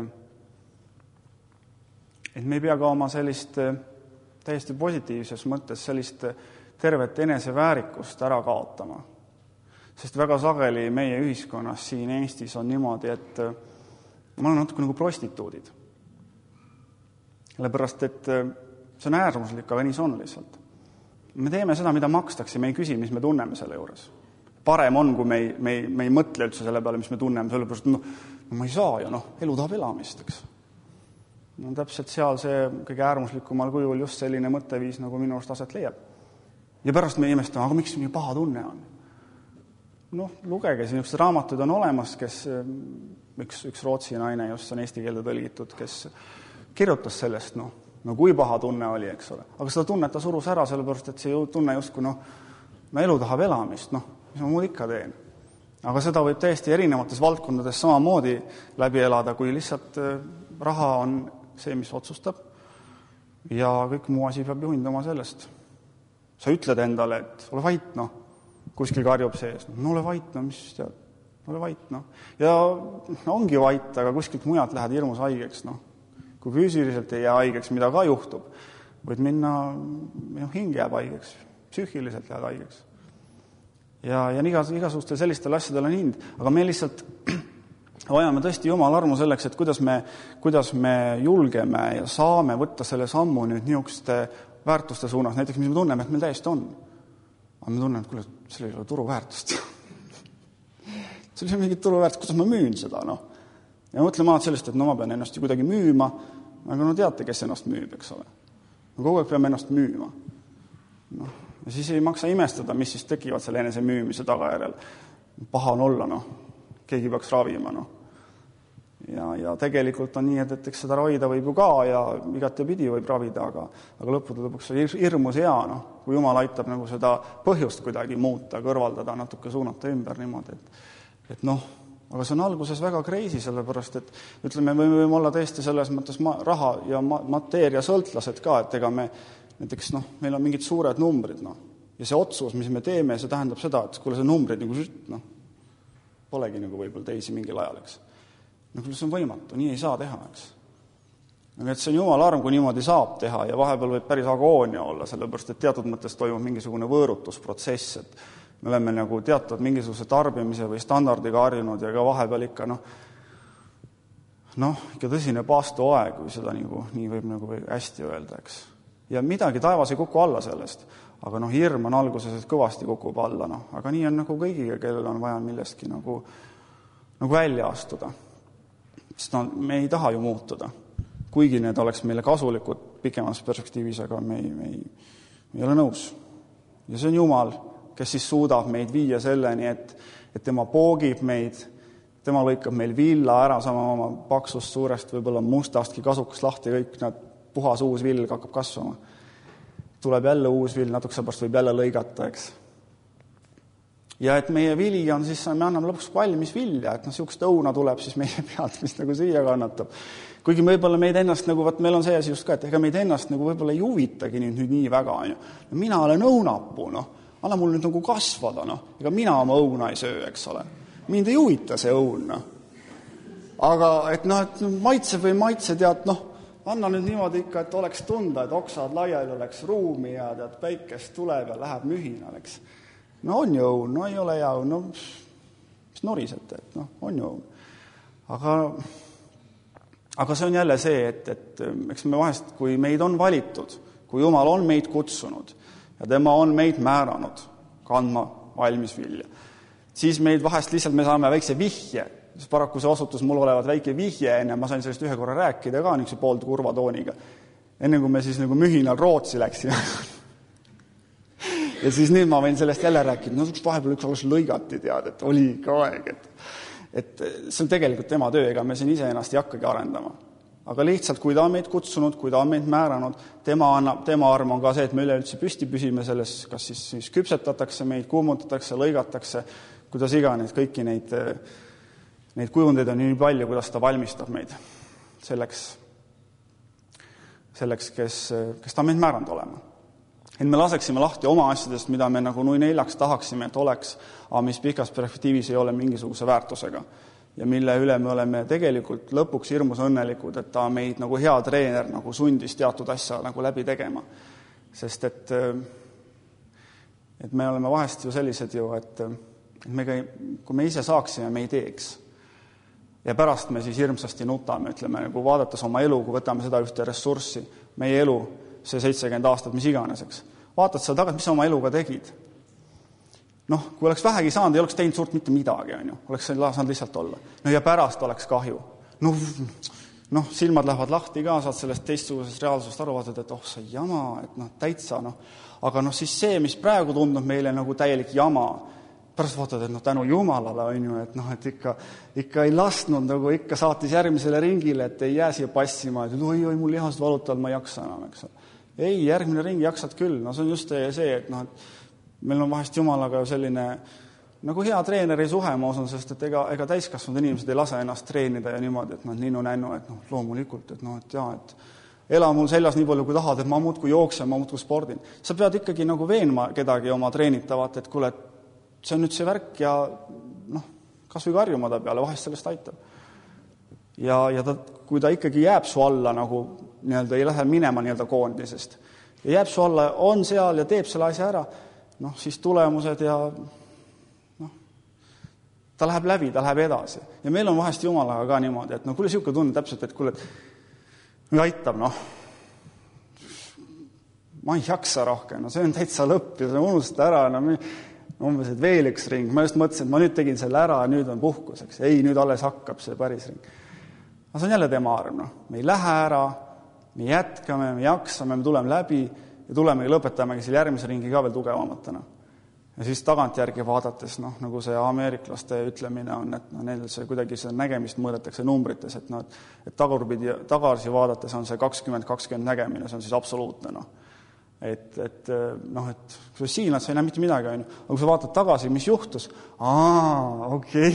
et me ei pea ka oma sellist täiesti positiivses mõttes sellist tervet eneseväärikust ära kaotama. Sest väga sageli meie ühiskonnas siin Eestis on niimoodi, et ma olen natuke nagu prostituudid. Sellepärast, et see on äärmuslik, aga nii see on lihtsalt. Me teeme seda, mida makstakse, me ei küsi, mis me tunneme selle juures. Parem on, kui me ei, me ei, me ei mõtle üldse selle peale, mis me tunneme, sellepärast, no, no ma ei saa ju, noh, elu tahab elamist, eks. No täpselt seal see kõige äärmuslikumal kujul just selline mõtteviis, nagu minu arust aset leiab. Ja pärast me imestame, aga miks nii paha tunne on? noh, lugege, siin üks raamatud on olemas, kes üks, üks Rootsi naine, just on eesti keelde tõlgitud, kes kirjutas sellest, noh, no kui paha tunne oli, eks ole. Aga seda tunnet ta surus ära, sellepärast, et see tunne justkui, noh, no elu tahab elamist, noh, mis ma muud ikka teen. Aga seda võib täiesti erinevates valdkondades samamoodi läbi elada, kui lihtsalt raha on see, mis otsustab ja kõik muu asi peab juhinduma sellest. Sa ütled endale, et ole vait, noh, kuskil karjub sees, no ole vait, no mis tead, ole vait, noh. Ja no, ongi vait, aga kuskilt mujalt lähed hirmus haigeks, noh. Kui füüsiliselt ei jää haigeks, mida ka juhtub, võid minna, noh, hing jääb haigeks, psüühiliselt jääd haigeks. Ja, ja igas, igasugustel sellistel asjadel on hind, aga me lihtsalt vajame tõesti Jumala armu selleks, et kuidas me, kuidas me julgeme ja saame võtta selle sammu nüüd niisuguste väärtuste suunas, näiteks mis me tunneme, et meil täiesti on. Aga me tunneme, et kuule, seal ei ole turuväärtust. See on mingit turuväärtust, kuidas ma müün seda, noh. Ja mõtleme alati sellest, et no ma pean ennast ju kuidagi müüma, aga no teate, kes ennast müüb, eks ole. No kogu aeg peame ennast müüma. No, ja siis ei maksa imestada, mis siis tekivad selle enese müümise tagajärjel. Paha on olla, noh. Keegi peaks ravima, noh. Ja, ja tegelikult on nii, et, et eks seda ravida võib ju ka ja igati pidi võib ravida, aga, aga lõppude lõpuks on hirmus hea, noh. Kui Jumal aitab nagu seda põhjust kuidagi muuta, kõrvaldada, natuke suunata ümber niimoodi, et, et noh, aga see on alguses väga crazy, sellepärast, et ütleme, me võime olla tõesti selles mõttes ma, raha ja ma, mateeria sõltlased ka, et ega me näiteks, noh, meil on mingid suured numbrid, noh, ja see otsus, mis me teeme, see tähendab seda, et kuule see numbrid nagu, noh, polegi nagu võib-olla teisi mingil ajal, eks. No kuule see on võimatu, nii ei saa teha, eks. Aga et see on Jumala arm, kui niimoodi saab teha ja vahepeal võib päris agoonia olla, sellepärast, et teatud mõttes toimub mingisugune võõrutusprotsess, et me oleme nagu teatud mingisuguse tarbimise või standardiga harjunud ja ka vahepeal ikka, noh, noh, ikka tõsine paastuaeg, kui seda nagu, nii võib nagu hästi öelda, eks. Ja midagi taevas ei kuku alla sellest, aga noh, hirm on alguses, et kõvasti kukub alla, noh, aga nii on nagu kõigiga, kellel on vaja millestki nagu, nagu välja astuda. Sest no, me ei taha ju muutuda, kuigi need oleks meile kasulikud pikemas perspektiivis, aga me ei, me ei, me ei ole nõus. Ja see on Jumal, kes siis suudab meid viia selleni, et, et tema poogib meid, tema lõikab meil villa ära sama oma paksust suurest, võib-olla mustastki kasukas lahti, kõik nad puhas uus vill hakkab kasvama. Tuleb jälle uus vill, natukese pärast võib jälle lõigata, eks. Ja et meie vili on siis, me anname lõpuks valmis vilja, et noh, siukest õuna tuleb siis meie pealt, mis nagu süüa kannatab. Kuigi võib-olla meid ennast nagu, vaat meil on see asi just ka, et ega meid ennast nagu võib-olla ei huvitagi nüüd, nüüd nii väga. No, mina olen õunapuu, noh. Anna mul nüüd nagu kasvada, noh. Ega mina oma õuna ei söö, eks ole. Mind ei huvita see õun, noh. Aga et noh, et maitse või maitse tead, noh, anna nüüd niimoodi ikka, et oleks tunda, et oksad laiali oleks ruumi ja tead, päikest tuleb ja läheb mühinal, eks. No on ju õun, no ei ole hea õun, no mis norisete, et noh, on ju õun. Aga, aga see on jälle see, et, et eks me vahest, kui meid on valitud, kui Jumal on meid kutsunud, ja tema on meid määranud kandma valmis vilja. Siis meid vahest lihtsalt me saame väikse vihje, sest paraku see osutus mul olevat väike vihje enne, ma sain sellest ühe korra rääkida ka niisuguse poolt kurva tooniga. Enne kui me siis nagu mühinal Rootsi läksime. Ja siis nüüd ma võin sellest jälle rääkida, no vahepeal üks alles lõigati tead, et oli ka aeg, et, et see on tegelikult tema töö, ega me siin ise ennast ei hakkagi arendama. Aga lihtsalt, kui ta on meid kutsunud, kui ta on meid määranud, tema, annab, tema arm on ka see, et me üleüldse püsti püsime selles, kas siis, siis küpsetatakse meid, kuumutatakse, lõigatakse, kuidas iganes, kõiki neid, neid kujundeid on nii palju, kuidas ta valmistab meid selleks, selleks kes, kes ta on meid määranud olema. Et me laseksime lahti oma asjadest, mida me nagu nui neljaks tahaksime, et oleks, aga mis pikas perspektiivis ei ole mingisuguse väärtusega. Ja mille üle me oleme tegelikult lõpuks hirmus õnnelikud, et ta meid nagu hea treener nagu sundis teatud asja nagu läbi tegema. Sest et, et me oleme vahest ju sellised ju, et, et me, kui me ise saaksime, me ei teeks. Ja pärast me siis hirmsasti nutame, ütleme, nagu vaadates oma elu, kui võtame seda ühte ressurssi, meie elu, see seitsekümmend aastat, mis iganeseks. Vaatad seal tagasi, mis sa oma eluga tegid. Noh, kui oleks vähegi saanud, ei oleks teinud suurt mitte midagi, on ju. Oleks saanud lihtsalt olla. No ja pärast oleks kahju. Noh, noh, silmad lähevad lahti ka, saad sellest teistsugusest reaalsusest aru vaatad, et oh, see jama, et noh, täitsa, noh. Aga noh, siis see, mis praegu tundub meile nagu täielik jama, pärast vaatad, et noh, tänu Jumalale on ju, et noh, et ikka, ikka ei lasknud, nagu ikka saatis järgmisele ringile, et ei jää siia passima, et oi, oi, mul lihased valutavad, ma ei jaksa enam, eks. Ei, järgmine ring jaksad küll, no see on just see, et noh, et meil on vahest Jumalaga selline nagu hea treeneri suhe, ma usun, sest et ega, ega täiskasvanud inimesed ei lase ennast treenida ja niimoodi, et noh, ninnu-nännu, et noh, loomulikult, et noh, et jaa, et ela mul seljas nii palju, kui tahad, et ma muudku jooksen, ma muudku spordin. Sa pead ikkagi nagu veenma kedagi oma treenitavat, et kuule, see on nüüd see värk ja noh, kas või karjuma ta peale, vahest sellest aitab. Ja, ja ta, kui ta ikkagi jääb su alla nagu, nii-öelda ei lähe minema nii-öelda koondisest ja jääb su alla, on seal ja teeb selle asja ära, noh, siis tulemused ja noh, ta läheb läbi, ta läheb edasi. Ja meil on vahest Jumalaga ka niimoodi, et no kuule siuke tunne täpselt, et kuule, et või aitab, noh. Ma ei jaksa rohkem, no see on täitsa lõpp ja see unustada ära, no me, umbes, et veel üks ring. Ma just mõtlesin, et ma nüüd tegin selle ära ja nüüd on puhkuseks. Ei, nüüd alles hakkab see päris ring. Aga see on jälle tema arm, noh. Me ei lähe ära, me jätkame, me jaksame, me tuleme läbi ja tuleme ja lõpetamegi selle järgmise ringi ka veel tugevamatena. Ja siis tagantjärgi vaadates, noh, nagu see ameeriklaste ütlemine on, et no, neil see kuidagi see nägemist mõõdetakse numbrites, et, no, et, et tagurpidi, tagasi vaadates on see kakskümmend kakskümmend nägemine, see on siis absoluutne. No. Et, et, noh, et kui siin sa ei näe mitte midagi, on, aga kui sa vaatad tagasi, mis juhtus, aa, okei.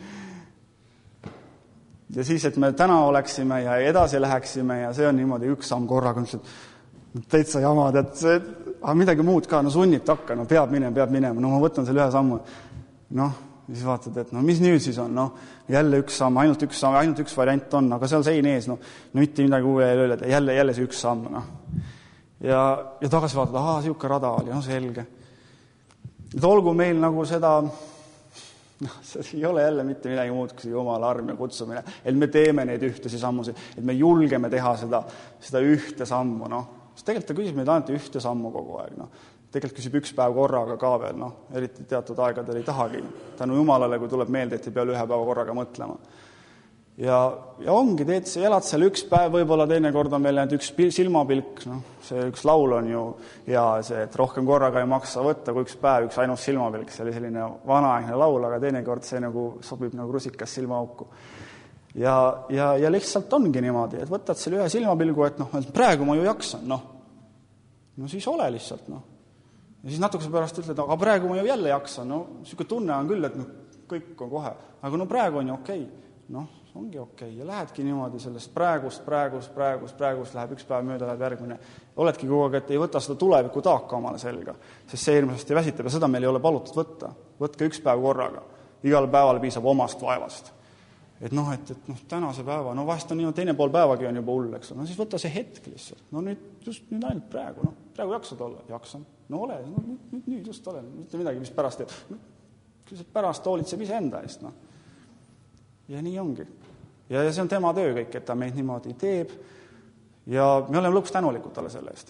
Okay. Ja siis, et me täna oleksime ja edasi läheksime ja see on niimoodi üks samm korraga, et täitsa jamad, et see aga midagi muud ka, no sunnid takka, no peab minema, peab minema, no ma võtan selle ühe sammu. Noh, siis vaatad, et no mis nüüd siis on, noh, jälle üks samm, ainult üks samm, ainult üks variant on, aga seal sein ees, no, no mitte midagi uue ei lööle, jälle, jälle see üks samm, noh. Ja, ja tagasi vaatad, aha, siuke rada oli, no selge. Et olgu meil nagu seda, noh, see ei ole jälle mitte midagi muud, kui Jumala arm ja kutsumine, et me teeme neid ühtesi sammusi, et me julgeme teha seda, seda ühte sammu, noh. Tegelikult ta küsib meid ainult ühte sammu kogu aeg. No. Tegelikult küsib üks päev korraga ka veel, no. Eriti teatud aegadel ei tahagi. Tänu Jumalale, kui tuleb meelde, et ei pea ühe päeva korraga mõtlema. Ja, ja ongi, teed, elad seal üks päev, võib-olla teine kord on meil üks silmapilk, no, see üks laul on ju ja see, et rohkem korraga ei maksa võtta, kui üks päev, üks ainus silmapilk, see oli selline vanaaegne laul, aga teine kord see nagu sobib nagu rusikas silmaauku. Ja, ja, ja lihtsalt ongi niimoodi, et võtad selle ühe silmapilgu, et noh, et praegu ma ju jaksan, noh. No siis ole lihtsalt, noh. Ja siis natukese pärast ütled, aga praegu ma ju jälle jaksan, no siuke tunne on küll, et noh, kõik on kohe. Aga no praegu on ju okei. Noh, ongi okei. Ja lähedki niimoodi sellest praegust, praegust, praegust, praegust läheb üks päev mööda, läheb järgmine. Oledki kogu aeg, et ei võta seda tuleviku taaka omale selga, sest see hirmsasti väsitab ja seda meil ei ole palutud võtta. Võtke üks päev korraga. Igal päeval piisab omast vaevast. Et noh, et, et noh, tänase päeva, no vahest on nii, teine pool päevagi on juba hull, eks. No siis võta see hetk lihtsalt. No nüüd, just nüüd ainult praegu, noh, praegu jaksad olla, jaksan. No ole, no, nüüd, nüüd just olen, mitte midagi, mis pärast teeb. No, kui see pärast hoolitseb ise enda eest, noh. Ja nii ongi. Ja, ja see on tema töö kõik, et ta meid niimoodi teeb ja me oleme lõpuks tänulikud talle selle eest.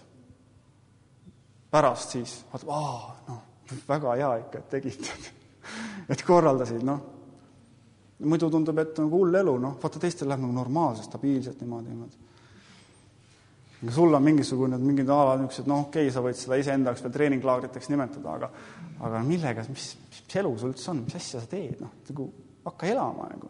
Pärast siis, vaatab, aa, noh, väga hea ikka, et tegid, et korraldasid, noh. Muidu tundub, et on hull elu, noh, vaata teistel läheb nagu normaalselt, stabiilselt niimoodi, niimoodi. Ja sul on mingisugune, mingid alad niisugused, noh, okei, sa võid seda iseendaks veel treeninglaagriteks nimetada, aga, aga millega, mis, mis elu sul üldse on, mis asja sa teed, noh, nagu hakka elama, nagu.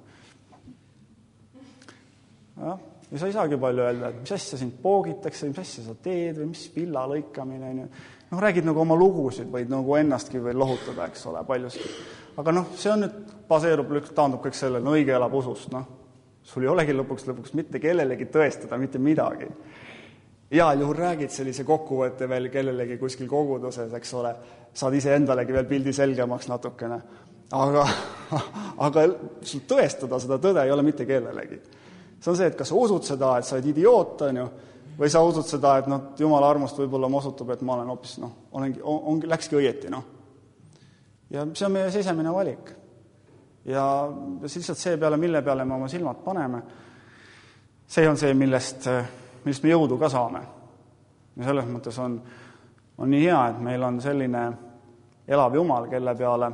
Ja, ja sa ei saagi palju öelda, et mis asja sind poogitakse, mis asja sa teed või mis villa lõikamine, noh, räägid nagu oma lugusid, võid nagu ennastki veel lohutada, eks ole, paljuski. Aga noh, see on nüüd, baseerub, taandub kõik sellel, no õige elab usust, noh. Sul ei olegi lõpuks lõpuks mitte kellelegi tõestada mitte midagi. Heal juhul räägid sellise kokkuvõtte veel kellelegi kuskil koguduses, eks ole, saad ise endalegi veel pildi selgemaks natukene. Aga, aga sul tõestada seda tõde ei ole mitte kellelegi. See on see, et kas sa usud seda, et sa oled idioot, on ju, või sa usud seda, et no, Jumala armust võib-olla osutub, et ma olen hoopis, noh, olengi, on, läkski õieti, noh. Ja see on meie sisemine valik. Ja lihtsalt see peale, mille peale me oma silmad paneme, see on see, millest, millest me jõudu ka saame. Ja selles mõttes on, on nii hea, et meil on selline elav Jumal, kelle peale,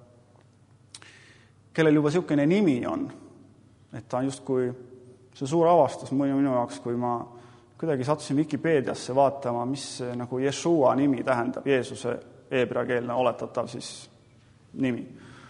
kellel juba siukene nimi on. Et ta on just kui see suur avastus minu, minu jaoks, kui ma kuidagi sattusin Wikipeediasse vaatama, mis nagu Jeshua nimi tähendab, Jeesuse eebreakeelne oletatav siis nimi.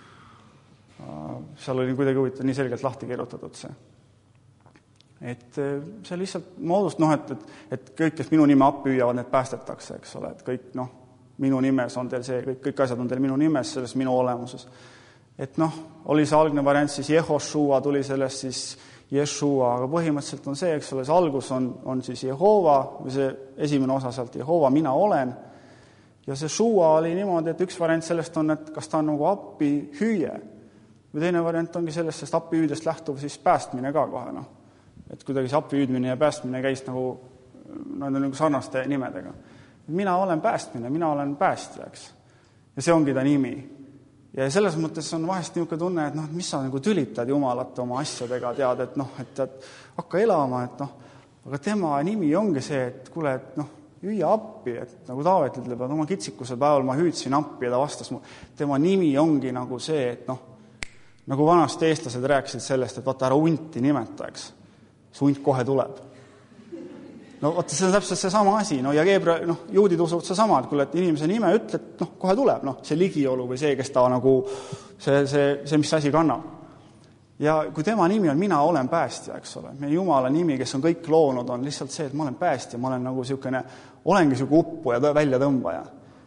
Seal oli kuidagi huvitav, nii selgelt lahti kirjutatud see. Et see lihtsalt moodust, noh, et, et, et kõik, kes minu nime appi hüüavad, need päästetakse, eks ole, et kõik, noh, minu nimes on teil see, kõik, kõik asjad on teil minu nimes, selles minu olemuses. Et noh, oli see algne variant, siis Jehoshua tuli sellest siis Jeshua, aga põhimõtteliselt on see, eks ole, see algus on, on siis Jehova, või see esimene osa sealt Jehova, mina olen. Ja see Shua oli niimoodi, et üks variant sellest on, et kas ta on nagu appi hüüe. Või teine variant ongi sellest, sest appi hüüdest lähtuv siis päästmine ka kohe, noh. Et kuidagi see appi hüüdmine ja päästmine käis nagu, no, nagu sarnaste nimedega. Mina olen päästmine, mina olen päästja, eks. Ja see ongi ta nimi. Ja selles mõttes on vahest niisugune tunne, et noh, mis sa nagu tülitad Jumalat oma asjadega, tead, et noh, et, et hakka elama, et noh, aga tema nimi ongi see, et kuule, et noh, hüüa appi, et nagu Taavet ütleb, et oma kitsikuse päeval ma hüüdsin appi ja ta vastas mu, tema nimi ongi nagu see, et noh, nagu vanasti eestlased rääkisid sellest, et vaata ära unti nimeta, eks. See hunt kohe tuleb. No vaata, see on täpselt see sama asi. No, ja Keebra, noh, juudid usuvad see sama, et kuule, et inimese nime ütle, et noh, kohe tuleb, noh, see ligiolu või see, kes ta nagu, see, see, see mis asi kannab. Ja kui tema nimi on, mina olen päästja, eks ole. Meie Jumala nimi, kes on kõik loonud, on lihtsalt see, et ma olen päästja, ma olen nagu siukene, olengi siuke uppu ja välja tõmbaja.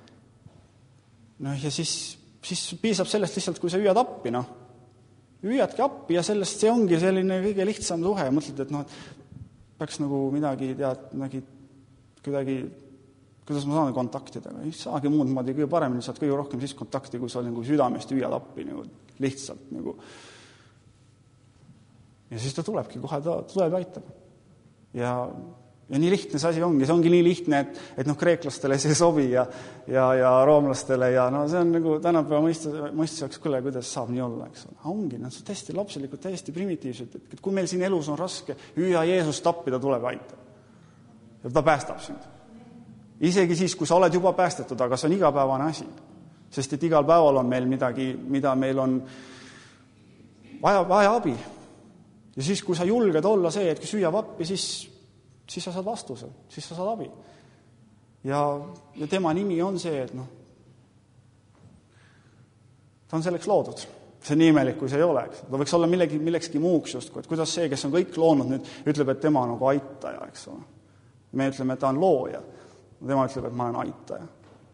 No ja siis, siis piisab sellest lihtsalt, kui sa hüüad appi, noh. Hüüadki appi ja sellest see ongi selline kõige lihtsam suhe. Mõtled, et noh, et peaks nagu midagi tead, midagi, kuidagi, kuidas ma saan kontaktida. Ei saagi muud moodi kõige paremini, saad kõige rohkem siis kontakti, kui sa nagu südamest hüüad appi nagu, lihtsalt. Nagu. Ja siis ta tulebki kohe, ta tuleb ja aitab. Ja, ja nii lihtne see asi ongi. See ongi nii lihtne, et, et noh, kreeklastele see ei sobi ja, ja, ja roomlastele ja no see on nagu tänapäeva mõistuseks, kuule, kuidas saab nii olla, eks ole. Ongi, nad on täiesti lapselikult, täiesti primitiivsed, et kui meil siin elus on raske, hüüa Jeesus tappi, ta tuleb aita. Ja ta päästab sind. Isegi siis, kui sa oled juba päästetud, aga see on igapäevane asi. Sest et igal päeval on meil midagi, mida meil on vaja, vaja abi. Ja siis, kui sa julged olla see, et kui süüab appi, siis, siis sa saad vastuse, siis sa saad abi. Ja, ja tema nimi on see, et noh, ta on selleks loodud. See on nii imelik, kui see ei ole. Ta võiks olla millegi, millekski muuks justku, et kuidas see, kes on kõik loonud, nüüd ütleb, et tema on nagu aitaja, eks ole. Me ütleme, et ta on looja. Tema ütleb, et ma olen aitaja.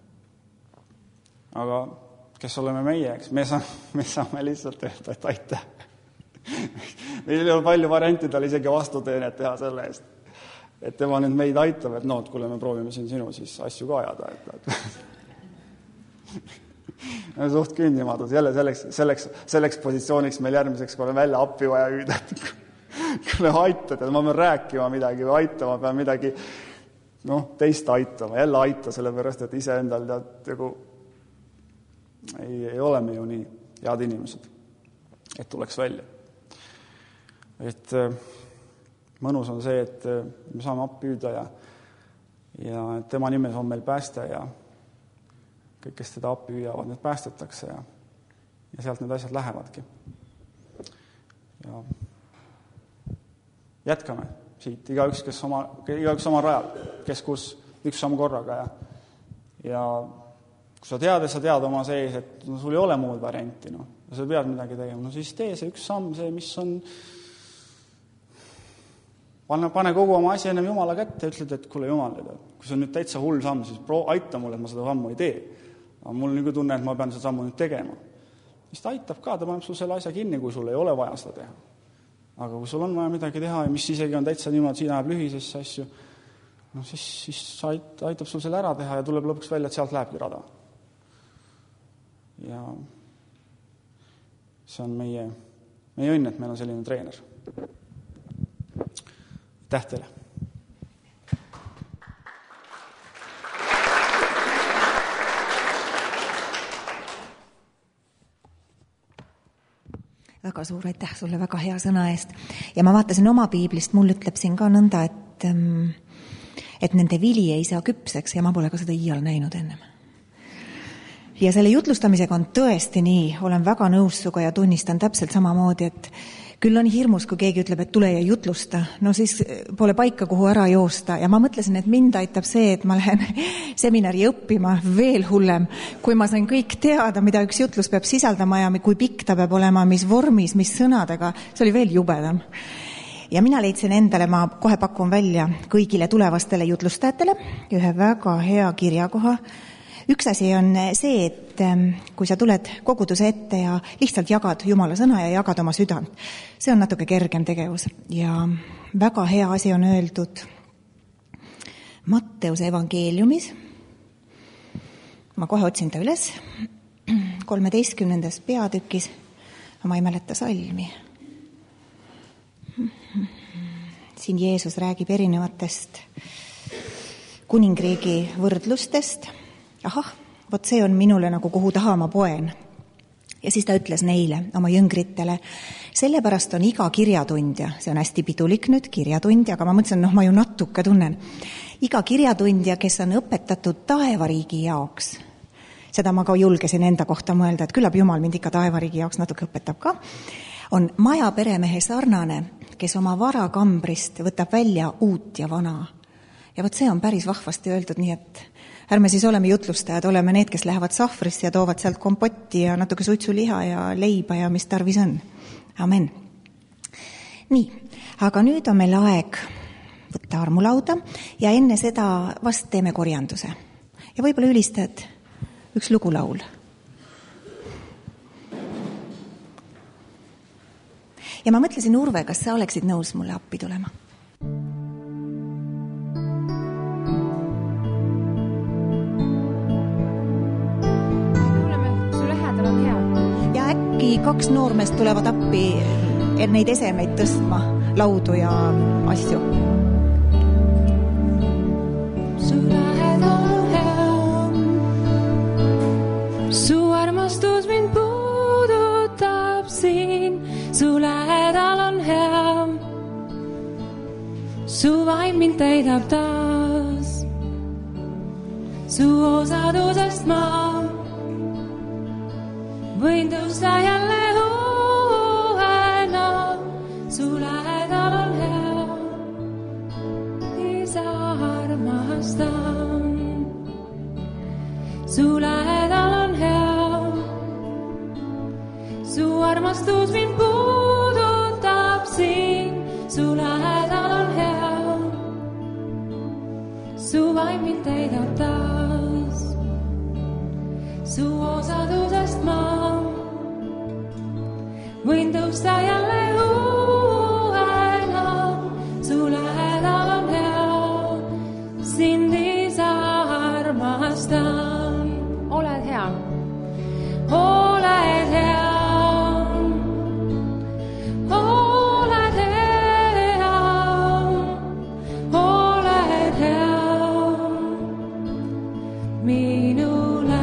Aga kes oleme meie, eks? Me saame, me saame lihtsalt öelda, et aitaja. Meil ei ole palju varianti tal isegi vastuteenet teha selle eest. Et tema nüüd meid aitab, et no, et kuule, me proovime siin sinu siis asju ka ajada. Et, et suht kündimatud. Jälle selleks, selleks, selleks positsiooniks meil järgmiseks korra välja appi vaja hüüda. Kuule, aitad, et ma pean rääkima midagi või aitama, pean midagi noh, teist aitama. Jälle aita, sellepärast, et ise endal tead, nagu, ei, ei ole me ju nii head inimesed, et tuleks välja. Et mõnus on see, et me saame appi hüüda ja, ja tema nimes on meil pääste ja kõik, kes teda appi hüüavad, need päästetakse ja, ja sealt need asjad lähevadki. Ja jätkame siit, igaüks, kes oma, igaüks oma rajal, kes kus üks samm korraga ja, ja kui sa tead, sa tead oma sees, et no, sul ei ole muud varianti, no, ja sa pead midagi tegema, no siis tee see üks samm, see, mis on Pane, pane kogu oma asi ennem Jumala kätte ja ütled, et kuule Jumal, kui see on nüüd täitsa hull samm, siis pro, aita mulle, et ma seda sammu ei tee. Aga mul on nagu tunne, et ma pean seda sammu nüüd tegema. Siis ta aitab ka, ta paneb sul selle asja kinni, kui sul ei ole vaja seda teha. Aga kui sul on vaja midagi teha ja mis isegi on täitsa niimoodi, siin ajab lühisesse asju, no siis, siis aitab sul selle ära teha ja tuleb lõpuks välja, et sealt lähebki rada. Ja see on meie, meie õnn, et meil on selline treener. Tähtele. Väga suur aitäh sulle väga hea sõna eest. Ja ma vaatasin oma piiblist, mul ütleb siin ka nõnda, et, et nende vili ei saa küpseks ja ma pole ka seda iial näinud ennem. Ja selle jutlustamisega on tõesti nii, olen väga nõus suga ja tunnistan täpselt samamoodi, et Küll on hirmus, kui keegi ütleb, et tule ja jutlusta, no siis pole paika, kuhu ära joosta. Ja ma mõtlesin, et mind aitab see, et ma lähen seminari õppima veel hullem, kui ma sain kõik teada, mida üks jutlus peab sisaldama ja kui pikk ta peab olema, mis vormis, mis sõnadega. See oli veel jubedam. Ja mina leidsin endale, ma kohe pakun välja kõigile tulevastele jutlustajatele ühe väga hea kirjakoha. Üks asi on see, et kui sa tuled koguduse ette ja lihtsalt jagad Jumala sõna ja jagad oma südant, see on natuke kergem tegevus. Ja väga hea asi on öeldud Matteuse evangeeliumis. Ma kohe otsin ta üles. kolmeteistkümnendas peatükis, ma ei mäleta salmi. Siin Jeesus räägib erinevatest kuningriigi võrdlustest. Ahah, vot see on minule nagu kuhu taha ma poen. Ja siis ta ütles neile, oma jüngritele, sellepärast on iga kirjatundja, see on hästi pidulik nüüd, kirjatundja, aga ma mõtlesin, noh, ma ju natuke tunnen. Iga kirjatundja, kes on õpetatud taevariigi jaoks, seda ma ka julgesin enda kohta mõelda, et küllap Jumal mind ikka taevariigi jaoks natuke õpetab ka, on maja peremehe sarnane, kes oma varakambrist võtab välja uut ja vana. Ja vot see on päris vahvasti öeldud, nii et ärme siis oleme jutlustajad, oleme need, kes lähevad sahvrisse ja toovad sealt kompotti ja natuke suitsuliha ja leiba ja mis tarvis on. Amen. Nii, aga nüüd on meil aeg võtta armulauda ja enne seda vast teeme korjanduse. Ja võib-olla ülistad üks lugulaul. Ja ma mõtlesin, Urve, kas sa oleksid nõus mulle appi tulema? Kaks noormest tulevad appi neid esemeid tõstma, laudu ja asju. Su lähedal on hea, su armastus mind puudutab siin, su lähedal on hea, su vaim mind täidab taas, su osadusest ma võin tõusta jälle uuena, su lähedal on hea, isa armastan. Su lähedal on hea, su armastus mind puudutab siin, su lähedal on hea, su vaim mind täidab taas, su osadusest ma võin tõusta jälle uuena, su lähedal on hea, sind isa armastan. Oled hea, oled hea, oled hea, oled hea minule.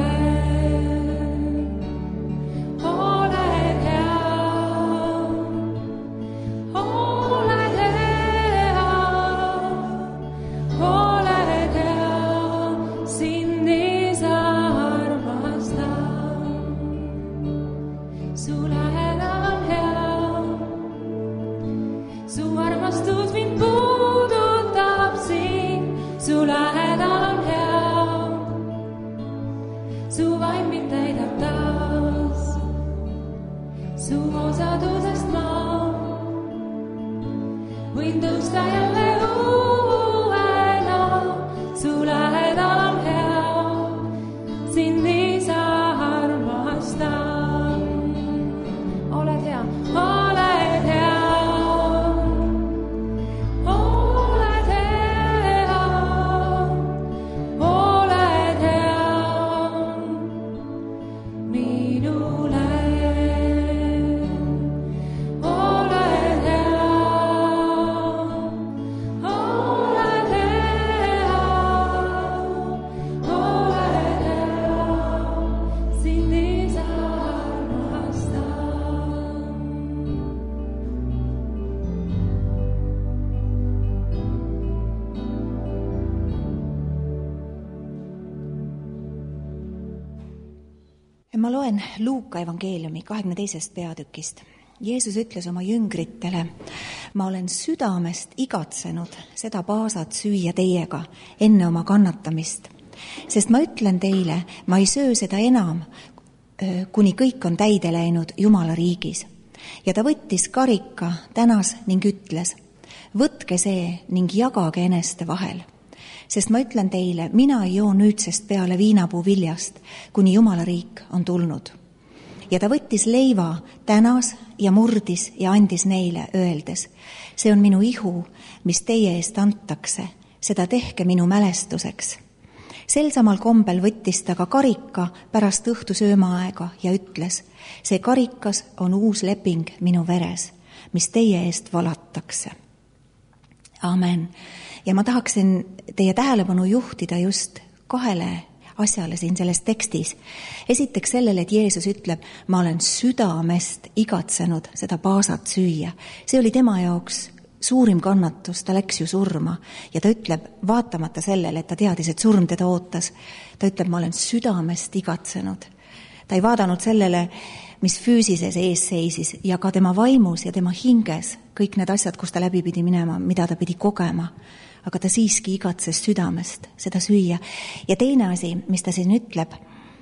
Ma loen Luuka evangeeliumi kahekümne teisest peatükist Jeesus ütles oma jüngritele, ma olen südamest igatsenud seda paasat süüa teiega enne oma kannatamist, sest ma ütlen teile, ma ei söö seda enam, kuni kõik on täide läinud Jumala riigis. Ja ta võttis karika, tänas ning ütles, võtke see ning jagage eneste vahel. Sest ma ütlen teile, mina ei joo nüüdsest peale viinapuu viljast, kuni Jumala riik on tulnud. Ja ta võttis leiva, tänas ja murdis ja andis neile, öeldes, see on minu ihu, mis teie eest antakse, seda tehke minu mälestuseks. Sel samal kombel võttis ta ka karika pärast õhtu söömaaega ja ütles, see karikas on uus leping minu veres, mis teie eest valatakse. Amen. Ja ma tahaksin teie tähelepanu juhtida just kahele asjale siin selles tekstis. Esiteks sellele, et Jeesus ütleb, ma olen südamest igatsenud seda paasat süüa. See oli tema jaoks suurim kannatus, ta läks ju surma ja ta ütleb, vaatamata sellele, et ta teadis, et surm teda ootas, ta ütleb, ma olen südamest igatsenud. Ta ei vaadanud sellele, mis füüsises ees seisis ja ka tema vaimus ja tema hinges, kõik need asjad, kus ta läbi pidi minema, mida ta pidi kogema, aga ta siiski igatses südamest seda süüa. Ja teine asi, mis ta siin ütleb,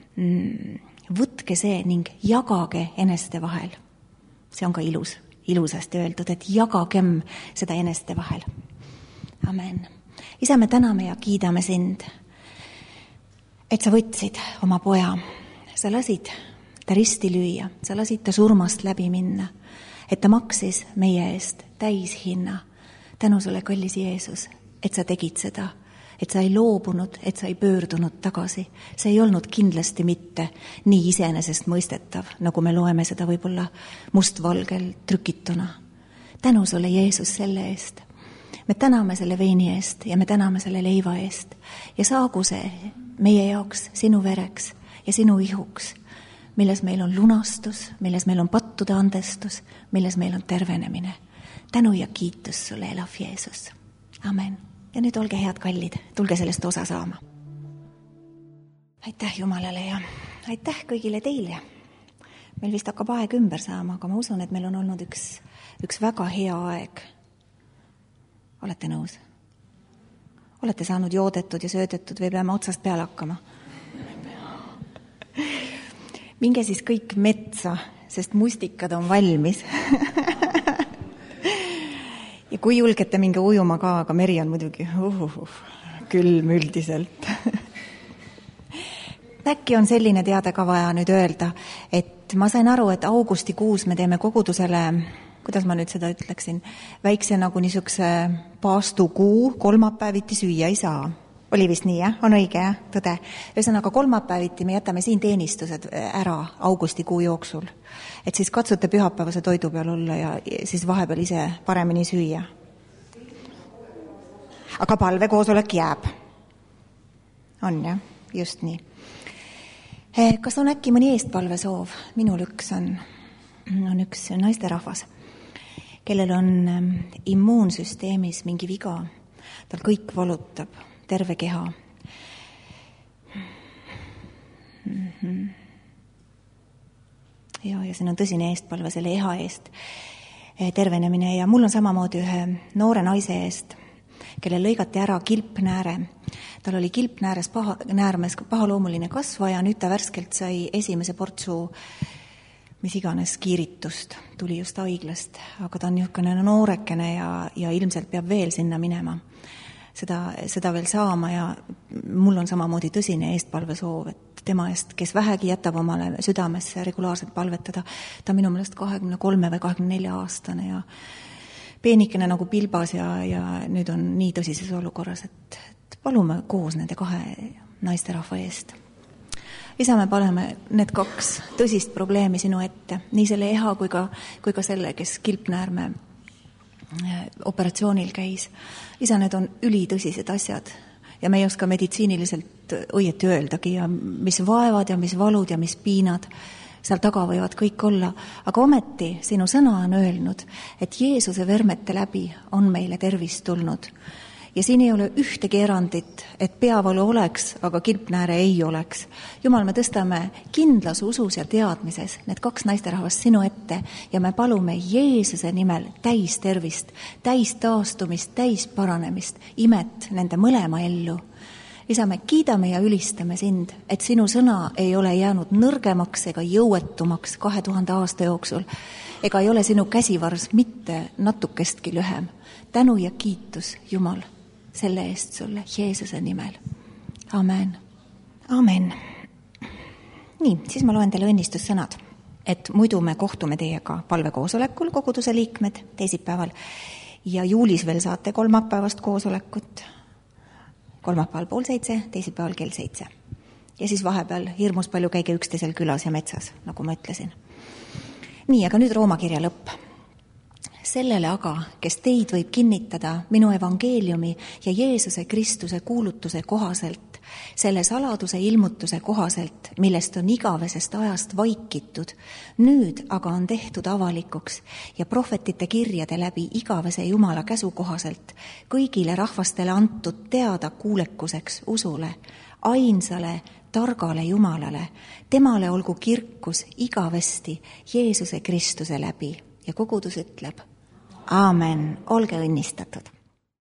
võtke see ning jagage eneste vahel. See on ka ilus, ilusasti öeldud, et jagagem seda eneste vahel. Amen. Isa, me täname ja kiidame sind, et sa võtsid oma poja, sa lasid ta risti lüüa, sa lasid ta surmast läbi minna, et ta maksis meie eest täishinna. Tänu sulle, kallis Jeesus, et sa tegid seda, et sa ei loobunud, et sa ei pöördunud tagasi. See ei olnud kindlasti mitte nii iseenesest mõistetav, nagu me loeme seda võib-olla mustvalgel trükituna. Tänu sulle, Jeesus, selle eest. Me täname selle veini eest ja me täname selle leiva eest ja saagu see meie jaoks sinu vereks ja sinu ihuks, milles meil on lunastus, milles meil on pattude andestus, milles meil on tervenemine. Tänu ja kiitus sulle, elav Jeesus. Amen. Ja nüüd olge head kallid, tulge sellest osa saama. Aitäh Jumalale ja aitäh kõigile teile. Meil vist hakkab aeg ümber saama, aga ma usun, et meil on olnud üks, üks väga hea aeg. Olete nõus? Olete saanud joodetud ja söödetud või peame otsast peale hakkama? Minge siis kõik metsa, sest mustikad on valmis. Ja kui julgete minge ujuma ka, aga meri on muidugi uh, uh, külm üldiselt. Äkki on selline teade ka vaja nüüd öelda, et ma sain aru, et augustikuus me teeme kogudusele, kuidas ma nüüd seda ütleksin, väikse nagu niisuguse paastukuu, kolmapäeviti süüa ei saa. Oli vist nii, jah? On õige, jah? Tõde. Ühesõnaga kolmapäeviti me jätame siin teenistused ära augustikuu jooksul. Et siis katsute pühapäevase toidu peal olla ja siis vahepeal ise paremini süüa. Aga palvekoosolek jääb. On, jah? Just nii. Kas on äkki mõni eestpalvesoov? Minul üks on, on üks naisterahvas, kellel on immuunsüsteemis mingi viga. Tal kõik valutab. Terve keha. Mm-hmm. Ja, ja siin on tõsine eestpalve selle eha eest tervenemine ja mul on samamoodi ühe noore naise eest, kelle lõigati ära kilpnääre. Tal oli kilpnääres paha, näärmes pahaloomuline kasvaja, nüüd ta värskelt sai esimese portsu mis iganes kiiritust, tuli just haiglast, aga ta on niisugune noorekene ja, ja ilmselt peab veel sinna minema. Seda, seda veel saama ja mul on samamoodi tõsine eestpalvesoov, et tema eest, kes vähegi jätab omale südamesse regulaarselt palvetada, ta on minu meelest kahekümne kolme või kahekümne nelja aastane ja peenikene nagu pilbas ja, ja nüüd on nii tõsises olukorras, et, et palume koos nende kahe naisterahva eest. Isa, me paneme need kaks tõsist probleemi sinu ette, nii selle eha kui ka, kui ka selle, kes kilpnäärme operatsioonil käis. Isa, need on ülitõsised asjad ja me ei oska meditsiiniliselt õieti öeldagi ja mis vaevad ja mis valud ja mis piinad seal taga võivad kõik olla, aga ometi sinu sõna on öelnud, et Jeesuse vermete läbi on meile tervist tulnud Ja siin ei ole ühtegi erandit, et peavalu oleks, aga kilpnääre ei oleks. Jumal, me tõstame kindlas usus ja teadmises need kaks naisterahvast sinu ette ja me palume Jeesuse nimel täis tervist, täis taastumist, täis paranemist, imet nende mõlema ellu. Isa, me kiidame ja ülistame sind, et sinu sõna ei ole jäänud nõrgemaks ega jõuetumaks kahe tuhande aasta jooksul, ega ei ole sinu käsivars mitte natukestki lühem. Tänu ja kiitus, Jumal, selle eest sulle Jeesuse nimel. Amen. Amen. Nii, siis ma loen teile õnnistussõnad, et muidu me kohtume teiega palvekoosolekul, koguduse liikmed, teisipäeval, ja juulis veel saate kolmapäevast koosolekut, kolmapäeval pool seitse, teisipäeval kell seitse. Ja siis vahepeal hirmus palju käige üksteisel külas ja metsas, nagu ma ütlesin. Nii, aga nüüd Rooma kirja lõpp. Sellele aga, kes teid võib kinnitada minu evangeeliumi ja Jeesuse Kristuse kuulutuse kohaselt, selle saladuse ilmutuse kohaselt, millest on igavesest ajast vaikitud, nüüd aga on tehtud avalikuks ja prohvetite kirjade läbi igavese Jumala käsu kohaselt kõigile rahvastele antud teada kuulekuseks usule, ainsale, targale Jumalale, temale olgu kirkus igavesti Jeesuse Kristuse läbi. Ja kogudus ütleb, aamen, olge õnnistatud.